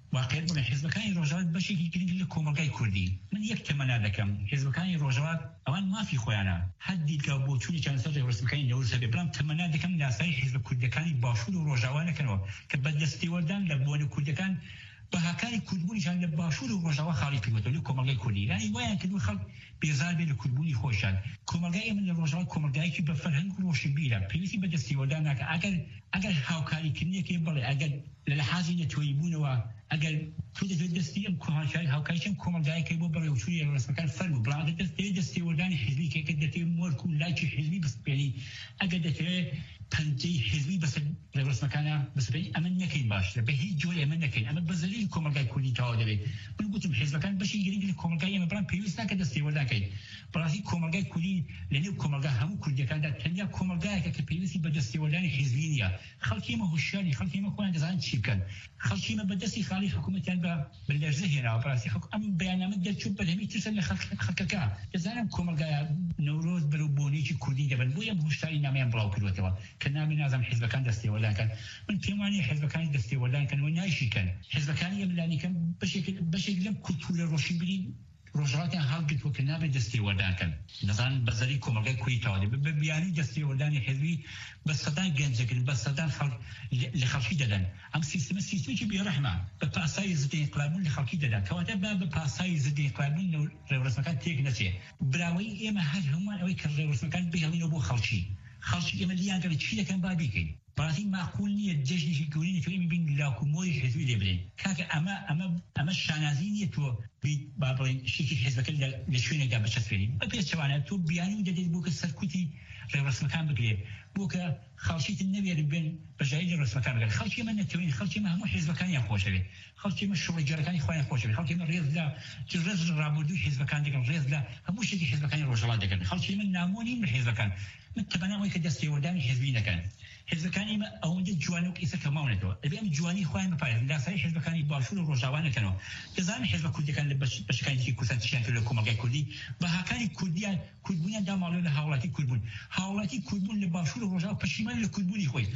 واقعیت بڵێ حیزبەکانی ڕۆژاوات بەشێکی گرنگ لە کۆمەلگای کوردی من یەک تەمەنا دەکەم حیزبەکانی ڕۆژاوات ئەوان مافی خۆیانە هەردی کە بۆ چوونی چەندسەر ڕێوەسمەکانی نەوروز هەبێ بەڵام تەمەنا دەکەم یاسای حیزبە کوردەکانی باشوور و ڕۆژاوا نەکەنەوە کە بەدەستێوەردان لە بۆنە کوردەکان بەهاکاری کوردبوونیشان لە باشوور و ڕۆژاوا خاڵی کردوەوە لە کۆمەلگای کوردی یعنی وایان کردووە خەڵک بێزار بێ لە کوردبوونی خۆشیان کۆمەلگای ئێمە لە ڕۆژاوا کۆمەلگایەکی بە فەرهەنگ و ڕۆشنبیرە پێویستی بەدەستێوەردان ناکە ئەگەر هاوکاریکردنێکی بڵێ ئەگەر لە لەحاظی نەتۆیی بوونەوە ئەگەر تو دەبێت دەستی ئەم هاوکاریشم کۆمەلگایەکەی بۆ بەڕێوەچووی ڕێوەسمەکان فەرموو بڵام دەستێت دەستێوەردانی حیزبی کێکە دەتێت مۆرک و لایکی حیزبی بسپێنی ئەگەر دەتەوێت پەنجەی حیزبی بەسەر ڕێوەسمەکانە بسپێنی ئەمە نەکەین باشترە بە هیچ جۆرێ ئەمە نەکەین ئەمە بەزەلیل کۆمەلگای کوردی تەواو دەبێت من گوتم حیزبەکان بەشی گرنگ لە کۆمەلگای ئێمە بەڵام پێویست ناکە دەستێوەرداکەین بەڕاستی کۆمەلگای کوردی لەنێو کۆمەلگا هەموو کوردیەکاندا تەنیا کۆمەلگایەکە کە پێویستی بە دەستێوەردانی حیزبی نییە خەڵکی ئێمە هوشیاری خەڵکی ئێمە خۆیان دەزانن چی بکەن خەڵکی ئێمە بەدەستی خاڵی حکوومەتیان بە لەرزە هێناوە بەڕاستی ئەم بەیاننامە دەرچوو بەرهەمی ترسن لە خەڵکەکە دەزانم کۆمەلگایە نەورۆز بەرەو بۆنێکی کوردی دەبن بۆ ئەم هوشیاری نامیان بڵاو کردوێتەوە کە نامی نازانم حیزبەکان دەستێوەردانکەن من پێم وانیە حیزبەکانی دەستێوەردانکەنەوە نایشیکەن حیزبەکانی ئێمەلانیکەن بەشێک لەم کولتورە ڕۆشنبیری ڕۆژهاتیان هەڵگرتووە کە نابێت دەستێوەردانکەن نەزان بەزەری کۆمەلگای کوردی تەواو دەبێت بە بیانی دەستێوەردانی حیزبی بە سەدان گەنجەکردن بە سەدان لە خەڵکی دەدەن ئەم سیستەمێکی بێڕەحمە بە پاسایی ضد ئینقلاببوون لە خەڵکی دەدات کەواتە بە پاسایی ضد ئینقلاببوون ڕێوەسمەکان تێک نەچێ براوەی ئێمە هەر هەمووان ئەوەی کە ڕێوەسمەکان بهێڵینەوە بۆ خەڵکی ئێمە لیانگەڵ چی دەکەن با بیکەین بەڕاستی معقول نییە جەژنێکی گەورەی نەتوانین ببین لاکومۆری حیزبی لێ بدەین کاکە ئەمە شانازی نییە تۆ با بڵێن شتێکی حیزبەکە لە شوێنێکدا بەچەسپێنی بە پێچەوانە تۆ بیانی دەدەیت بۆ کە سەرکوتی ڕێوەسمەکان بگرێت بۆ کە خەڵکیت نەوێت بێن بەژایی لە ڕێوەسمەکان بگرێت خەڵکی ئێمە نەتوانین خەڵکی ئێمە هەموو حیزبەکانیان خۆشەوێت خەڵکی ئێمە شوڕی جارەکانی خۆیان خۆشەوێت خەڵکی ئێمە ڕێز لە ڕابردووی حیزبەکان دەکەن ڕێز لە هەموو شتێکی حیزبەکانی ڕۆژهەڵات دەکەن خەڵکی ئێمە نامۆنین لە حیزبەکان من تەبەناوەی کە دەستێوەردانی حیزبی نەکەن حیزبەکانی ئێمە ئەوەندە جوانە و ئیسە کەماونێتەوە دەبێ ئەم جوانی خۆیان بپارێزن لاسایی حیزبەکانی باشوور و ڕۆژاوا نەکەنەوە دەزانن حیزبە کوردیەکان لە بەشەکانی کوردستان چیان کرد لە کۆمەلگای کوردی بە هاکاری کوردبوونیان داماڵێ لە هاوڵاتی کوردبوون لە باشوور و ڕۆژاوا پەشیمانی لە کوردبوونی خۆی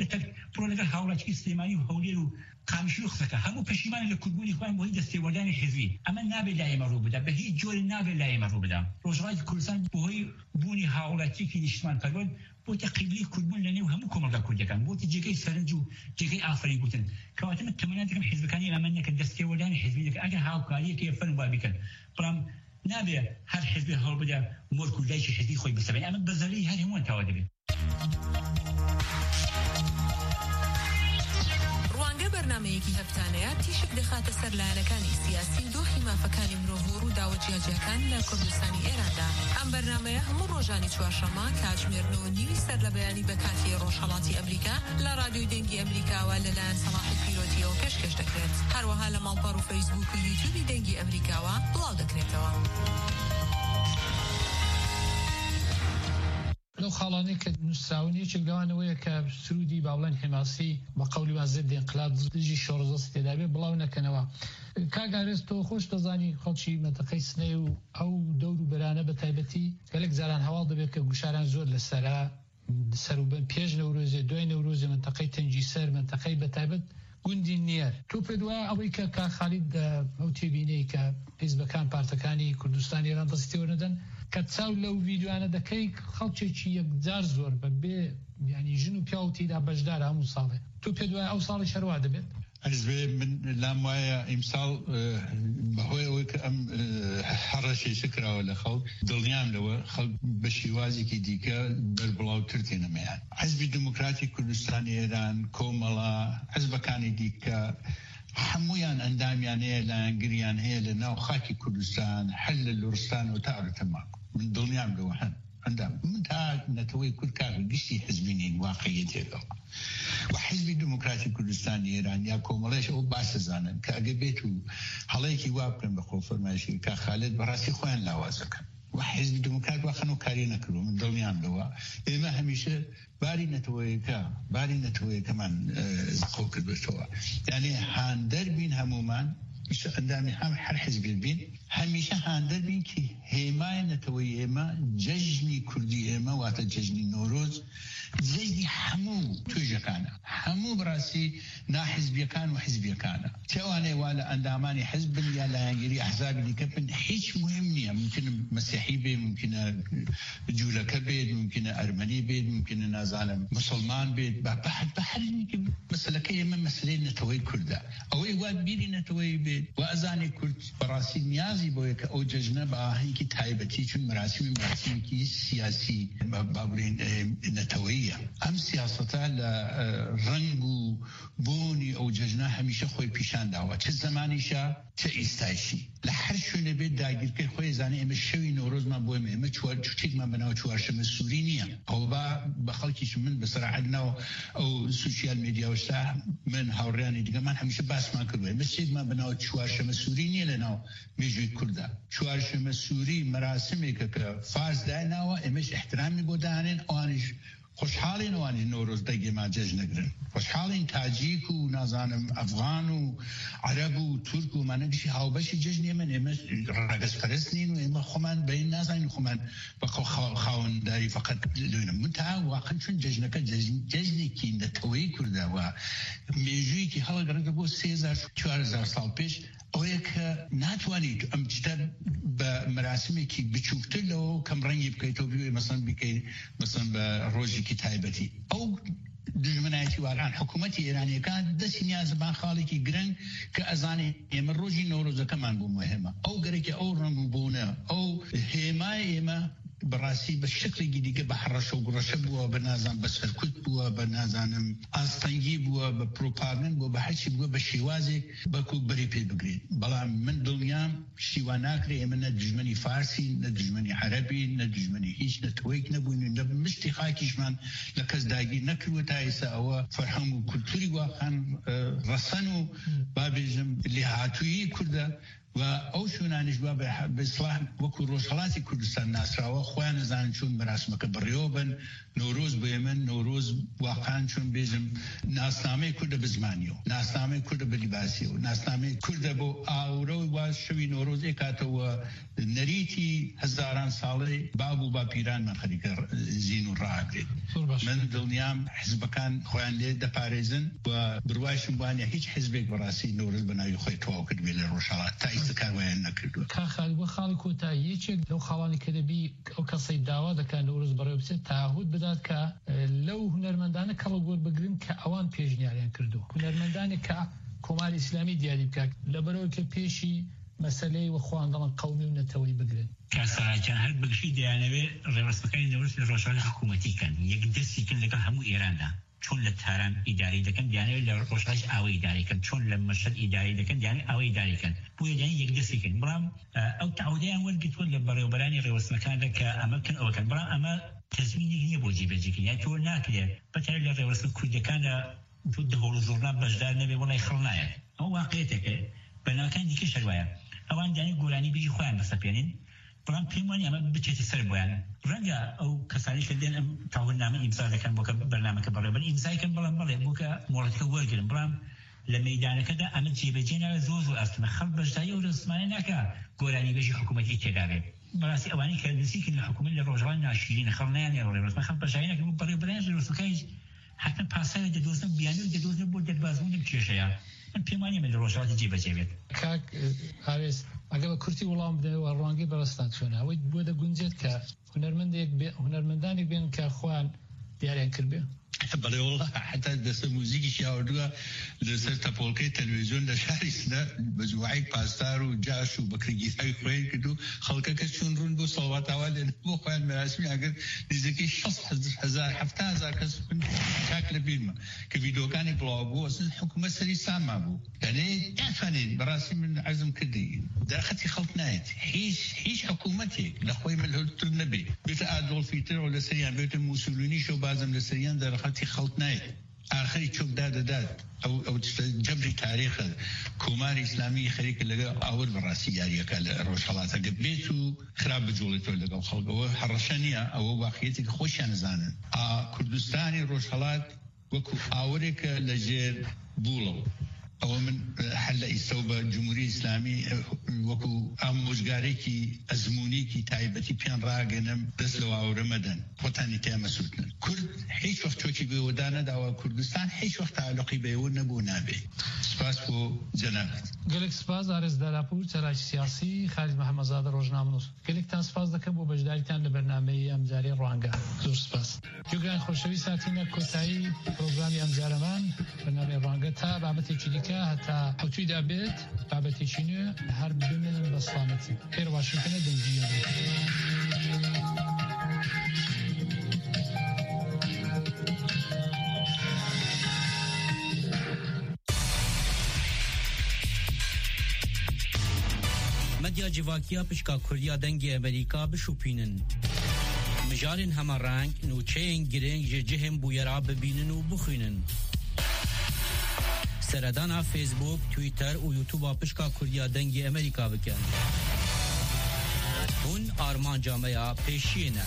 پڕۆ لەگەڵ هاوڵاتی سلێمانی و هەولێر و قامیشی و خسەکە هەموو پەشیمانی لە کوردبوونی خۆیان بۆ هی دەستێوەردانی حیزبی ئەمە نابێت لای ئێمە ڕوو بدات بە هیچ جۆرێ نابێت لای ئێمە ڕوو بدات ڕۆژهەڵاتی کوردستان بۆ هۆی بوونی هاوڵاتیەکی نیشتمان پەروەرد بۆتە قیبلەی کوردبوون لەنێو هەموو کۆمەلگا کوردیەکان بۆتە جێگەی سەرنج و جێگەی ئافرین گوتن کەواتە من تەمەنا دەکەم حیزبەکانی ئێمە نەکەن دەستێوەردانی حیزبی دەکەن ئەگەر هاوکاریەکی فەرم وا بیکەن بەڵام نابێت هەر حیزبی هەڵ بدە مۆرک و لایکی حیزبی خۆی بسەبێن ئەمە بەزەلی هەر هەمووان تەواو دەبێت بەرنامەیەکی هەفتانەیە تیشک دەخاتە سەر لایەنەکانی سیاسی دۆخی مافەکانی مرۆڤ و ڕووداوە جیاجیەکان لە کوردستانی ئێراندا ئەم بەرنامەیە هەموو ڕۆژانی چوارشەممە کاتژمێر 9:30 سەر لە بەیانی بە کاتی ڕۆژهەڵاتی ئەمریکا لە رادیۆی دەنگی ئەمریکاوە لەلایەن سەلاحی پیرۆتیەوە پێشکەش دەکرێت هەروەها لە ماڵپەڕ و فەیسبوک و یوتیوبی دەنگی ئەمریکاوە بڵاو دەکرێتەوە لەو خاڵانەی کە نووسراون یەکێک لەوانەوەیە کە سرودی باوڵەن حماسی بە قەولی وازێت ئینقلاب دژی شۆڕزەست تێدابێ بڵاو نەکەنەوە کاگارێز تۆ خۆش دەزانی خەڵکی مەنتەقەی سنەی و ئەو دەور و بەرانە بە تایبەتی گەلێک جاران هەواڵ دەبێت کە گوشاران زۆر لەسەرا سەروبەن پێش نەورۆزێ دوای نەورۆزێ مەنتەقەی تەنجی سەر مەنتەقەی بە تایبەت گوندی نیەر تۆ پێ دوایە ئەوەی کە کاخالید ئەو تێبینەی کە حیزبەکان پارتەکانی کوردستان ئێران دەستیەوە نەدەن کە چاو لەو ویدیوانە دەکەی خەڵکێکی یەکجار زۆر بەبێ ینی ژن و پیا و تێدا بەشدارە هەموو ساڵێ تۆ پێ دوایە ئەو ساڵی شەروا دەبێت ئەزبێ من لام وایە ئیمساڵ بەهۆی ئەوەی کە ئەم حەڕەشێشە کراوە لە خەڵک دڵنیام لەوە خەڵک بە شێوازێکی دیکە بەربڵاوتر تێنەمەیان حیزبی دموکراتی کوردستانی ئێران کۆمەڵە حیزبەکانی دیکە هەمویان ئەندامیان هەیە لایەنگریان هەیە لە ناو خاکی کوردستان هەر لە لوڕستان و تا ئەرتەماک من دڵنیام لەوە هەن ئەندام من تا نەتەوەی کورد کاکە گشتی حزبینین واقعیەتێکەوە و حزبی دموکراتی کوردستانی ئێران یا کۆمەڵەش ئەو باسەزانن کە ئەگە بێت و هەڵەیەکی وا بکەن بە خۆفەرمایشی کا خالد بەڕاستی خۆیان لاوازەکەن و حزبی دموکرات واخەن و کاری نەکردو من دڵنیام لەوە ئێمە هەمیشە باری نەتەوەیەکەمان زەقۆ کردوێتەوە یعنی هاندەر بین هەمومان ئەندامی هەر حزبێ بین هەمیشە هاندەر بین کە هێمای نەتەوەی ئێمە جەژنی کوردی ئێمە واتە جەژنی نۆرۆز جەژنی هەموو توێژەکانە هەموو بڕاستی ناحزبیەکان و حزبیەکانە تێوانێ وا لە ئەندامانی حزب بن یا لایەنگیری ئەحزابی دیکە بن هیچ مهم نییە ممکنە مەسیحی بێ ممکنە جوولەکە بێت ممکنە ئەرمەنی بێت ممکنە نازانم مسلمان بێت بە هەر مەسەلەکە ئێمە مەسلەی نەتەوەی کوردە ئەوەی وا بیری نەتەوەی بێت و ئەزانی کورد بەڕاستی نیازی بۆیە کە ئەو جەژنە بە ئاهەنگی تایبەتی چون مراسمێکی سیاسی بابرین نەتەوەییە ئەم سیاسەتە لە ڕنگ و بۆنی ئەو جەژنە هەمیشە خۆی پیشان داوە چه زمانیشە چه ئیستایشی لە هەر شوێنە بێت داگیرکەی خۆی زانێ ئێمە شەوی نۆرۆزمان بۆ ئێمە چوارچێکمان بەناو چوارشەمە سووری نییە ئەو بە خەڵکیش من بەسەراحەت ناو ئەو سوسیال میدیاوەشتا من هاوڕێیانی دیگەمان هەمیشە باسمان کردووە ئێمە شتێکمان بەناو چوارشەمە سووری نییە لەناو مێژووی کووردا چوارشەمە سووری مەراسمێکە کە فارس دایناوە ئێمەش احترامی بۆ دانێن ئەوانیش خوشحالین وانی نوروز دگی ما جشن نگرن خوشحالین تاجیک و نازانم افغان و عرب و ترک و من دیشی هاوبشی جشنی من اما رقص پرستنین و اما خمان بین نازنین خمان بقو خواهنداری فقط لونم منتها واقعا چون جشنکه جشنی که نتوی کرده و میجوی که حالا گرنگ بو 3,000-4,000 سال پیش ئەوەیە کە ناتوانیت ئەم جتە بە مەراسمێکی بچووکتر لەوە کەم ڕەنگی بکەیتەوە بێ مەسەن بکەیت مەسەن بە ڕۆژێکی تایبەتی ئەو دژمنایەتی واران حکوومەتی ئێرانیەکان دەستی نیازبان خاڵێکی گرنگ کە ئەزانێ ئێمە ڕۆژی نۆرۆزەکەمان بوو مهمە ئەو گەرەکی ئەو ڕەنگبوونە ئەو هێمای ئێمە بەڕاستی بە شکلێکی دیکە بە حڕەشە و گڕەشە بووە بە نازان بە سەرکوت بووە بە نازانم ئاستەنگی بووە بە پرۆپاگەند بووە بە هەرچی بووە بە شێوازێک بەکو بەری پێ بگرێت بەڵام من دڵنیام شتیوان ناکرێ ئێمە نە دژمنی فارسی نە دژمنی عەرەبی نە دژمنی هیچ نەتەوەیەک نەبووین لە مشتی خاکیشمان لە کەس داگیر نەکردوە تا ئێستا ئەوە فەرهەنگ و کولتوری واقعاً ڕەسەن و بابێژم لێهاتوویی کوردە و ئەو شوێنانیش بە ئیسلاح وەکو ڕۆژهەڵاتی کوردستان ناسراوە خۆیان نەزانن چۆن مەراسمەکە بڕێوە بن نۆرۆز بۆ ئێمە نۆرۆز واقعاً چۆن بێژم ناسنامەی کوردە بە زمانیەوە ناسنامەی کوردە بە لیباسیەوە ناسنامەی کوردە بۆ ئاورەوەی وا شەوی نۆرۆز ئێکاتەوە نەریتی هەزاران ساڵەی باب و باپیرانمان خەریکە زین و ڕاگرێت من دڵنیام حزبەکان خۆیان لێ دەپارێزن و بڕوایشم وانە هیچ حزبێک بەڕاستی نۆرۆز بە ناوی خۆی تەواو کردبێت لە ڕۆژهەڵات تا کاروایان نەکردووە کاخال بۆ خاڵی کۆتایی یەکێک لەو خاڵانی کە دەبی ئەو کەسەی داوا دەکات نۆرۆز بەڕێوە بچێت تاهود بدات کە لەو هونەرمەندانە کەڵە گۆر بگرن کە ئەوان پێشنیاریان کردو هونەرمەندانێک کە کۆماری ئیسلامی دیاری بکات لەبەرەوە کە پێشی مەسەلەی وەخواندەڵن قەومی و نەتەوەی بگرن کاسەراجان هەر بگشی دەیانەوێت ڕێوەستەکانی نەوروز لە ڕۆژهەڵاتی حکوومەتیکەن یەک دەستیکن لەگەڵ هەموو ئێراندا چون لە تاران ئیداری دەکەن دیانەوێت لە ڕۆژهەڵاتی ئاوای ئیداریکەن چۆن لە مەشهد ئیداری دەکەن دیانەوێت ئاوای ئیداریکەن بۆیە دیانی یەک دەستیکن بەڵام ئەو تعودەیان وەرگتووە لە بەڕێوەبەرانی ڕێوەستەکاندا کە ئەمەکەن ئەوەکەن بەڵام ئەمە تەزمینێک نییە بۆ جێبەجێکردن یان تۆ ناکرێت بەتەنێت لە ڕێوەستە کوردەکاندا تۆ دەهۆڵ و زۆرنا بەشدار نەبێ وەڵای خڕ نایەت ئەو واقعیەتێکە بەناوەکان دیکەش هەروایە ئەوان دیانی گۆرانی بێژی خۆیان بەسەپێنین بەڵام پێم وانە ئەمە بچێتی سەر بۆیان ڕەنگە ئەو کەسانی کە دێن ئەم تاوەنامە ئیمزا دەکەن بۆ کە بەرنامەکە بەڕێوەبەر ئیمزایکەن بەڵام بەڵێ بۆ کە مۆڵەتەکە وەرگرن بەڵام لە مەیدانەکەدا ئەمە جێبەجێ ناوێت زۆر ئەستمە خەڵک بەشداری ئەو ڕسمانە ناکە گۆرانی بێژی حکوومەتی تێدا بێت بەڕاستی ئەوانی کە نزیکن لە حکوومەت لە ڕۆژهەڵاتی ناشرینە خەڵک نایانێ ڕێوەستمە خەڵک بەشداری ناکە بۆ بەڕێوەبەرانی ڕێوەستەکانیش حتما پاساوی دەدۆزن بیانوی دەدۆزن بۆ دەربازبوونی کێشەیە من پێم وانە لە ڕۆژهەڵاتی جێبەجێ بێت کاک هارێس ئەگەر بە کورتی وەڵام بدەوە ڕوانگەی بەڕستان چۆنە ئەوەی بۆ دەگونجێت کە هونەرمەندانێک بێن کە خۆیان دیاریان کردبێ بەڵێ وڵا حتا دەستە موزیکیشی ئاوردووە لەسەر تەپۆڵکەی تەلەڤیزیۆن لە شاری سنە بە جوعی پاسدار و جاش و بەکرگیرای خوێن کرد و خەڵکەکە چون ڕوون بۆ سەڵاتاوا لێن بۆ خۆیان مەراسمی ئەگەر نزیکەی 6,000-7,000 کەس کاک لە بیرمە کە ڤیدۆکانی بڵاو بوو ئەسن حکوومەت سەری ساما بوو یعنی ناتوانێت بەڕاستی من عەزم کردی داخەتی خەڵک نایەت هیچ حکوومەتێک لە خۆی مەلهولتر نەبێ بێتە ئادۆڵف هیتلەر لە سەریان بێتە موسولینیش و بازم لە سەریان دەرەخەتی خەڵک نایەت ئاخری چۆک دادەدات ئەو جەبری تاریخە کۆماری ئیسلامی خەریکە لەگەڵ ئاور بەڕاستی یاریەکە لە ڕۆژهەڵاتەکە بێت و خراپ بجوڵێتەوە لەگەڵ خەڵکەوە هەڕەشە نییە ئەوە واقعیەتێکە خۆشیان نزانن کوردستانی ڕۆژهەڵات وەکو ئاورێکە لە ژێر بوڵەوە ئەوە من هەر لە ئیسە و بە جمهوری ئیسلامی وەکو ئامۆژگارێکی ئەزموونێکی تایبەتی پیان ڕاگەنم دەست لەوە ئەوڕە مەدەن خۆتانی تیا مەسوولتن کورد هیچ وەخت چۆکی بێوەدا نەداوە کوردستان هیچ وەخت تعلقی بەوە نەبوو نابێ سپاس بۆ جەنابەت گەلێک سپاس ئارێزداراپور چەلاکی سیاسی خالید محەممەدزادە ڕۆژنامەنووس گەلێک تا سپاس دەکەم بۆ بەشداریتان لە بەرنامەی ئەمجارەی ڕوانگە زۆر سپاس جوگران خۆشەویست ساتینە کۆتایی پرۆگرامی ئەمجارەمان بەرنامەی ڕوانگە تا بابەتێکی دیکە هەتا حوتویدا بێت بابەتێکی نوێ هەر بمێنن بە سڵامەتی خێر واشنگتنە دەنگی مدیا جواکیا پشکا کردیا دنگی امریکا بشوپینن مجارن همه رنگ نوچهین گرنگ جهم بویرا ببینن و بخوینن سردانا فیسبوک تویتر و یوتیوب پشکا کردیا دنگی امریکا بکن اون آرمان جامعه پیشینه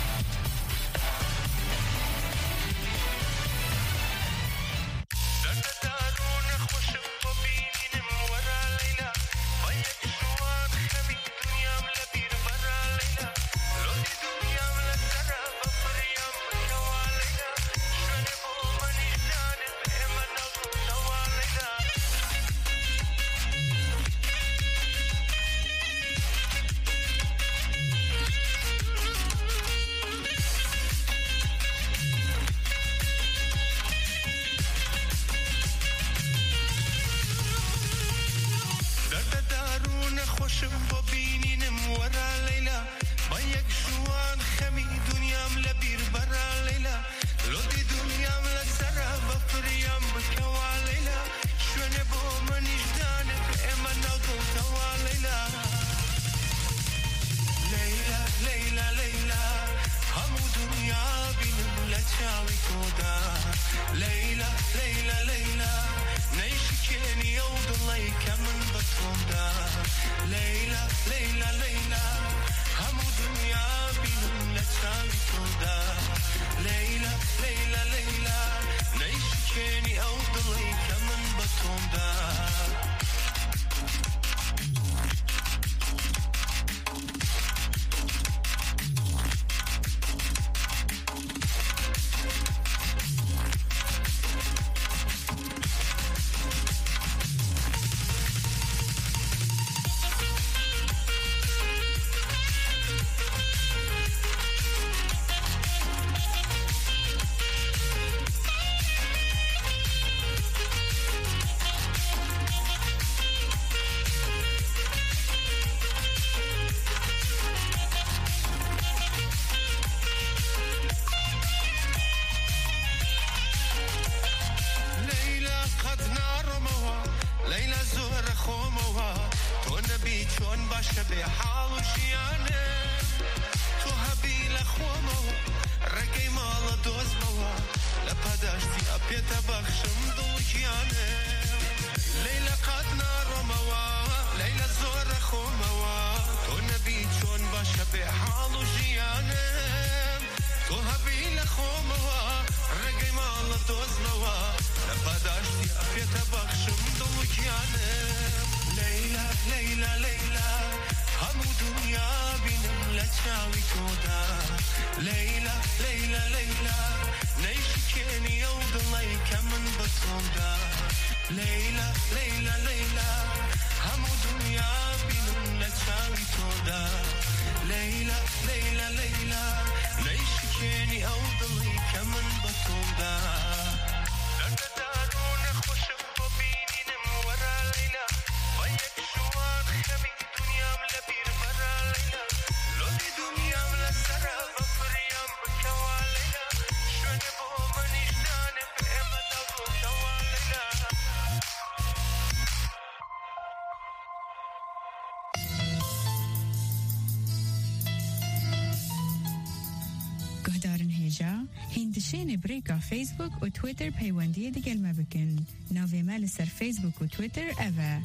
هندشين بريكا فيسبوك و تويتر بيواندية ديگل ما بكن ناوی مال سر فيسبوك و تويتر أفا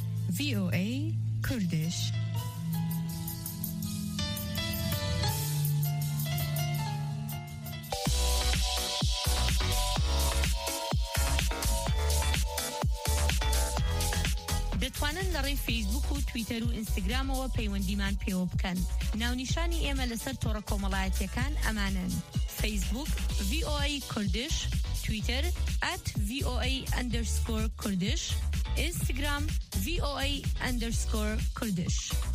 VOA كردش دەتوانن لەڕێی فیسبوک و تویتەر و ئینستاگرامەوە پەیوەندیمان پێوە بکەن. ناونیشانی ئێمە لەسەر تۆڕە کۆمەڵایەتیەکان ئەمانن: فیسبوک VOA کوردش، تویتر @VOA_کوردش، ئینستاگرام VOA_کوردش.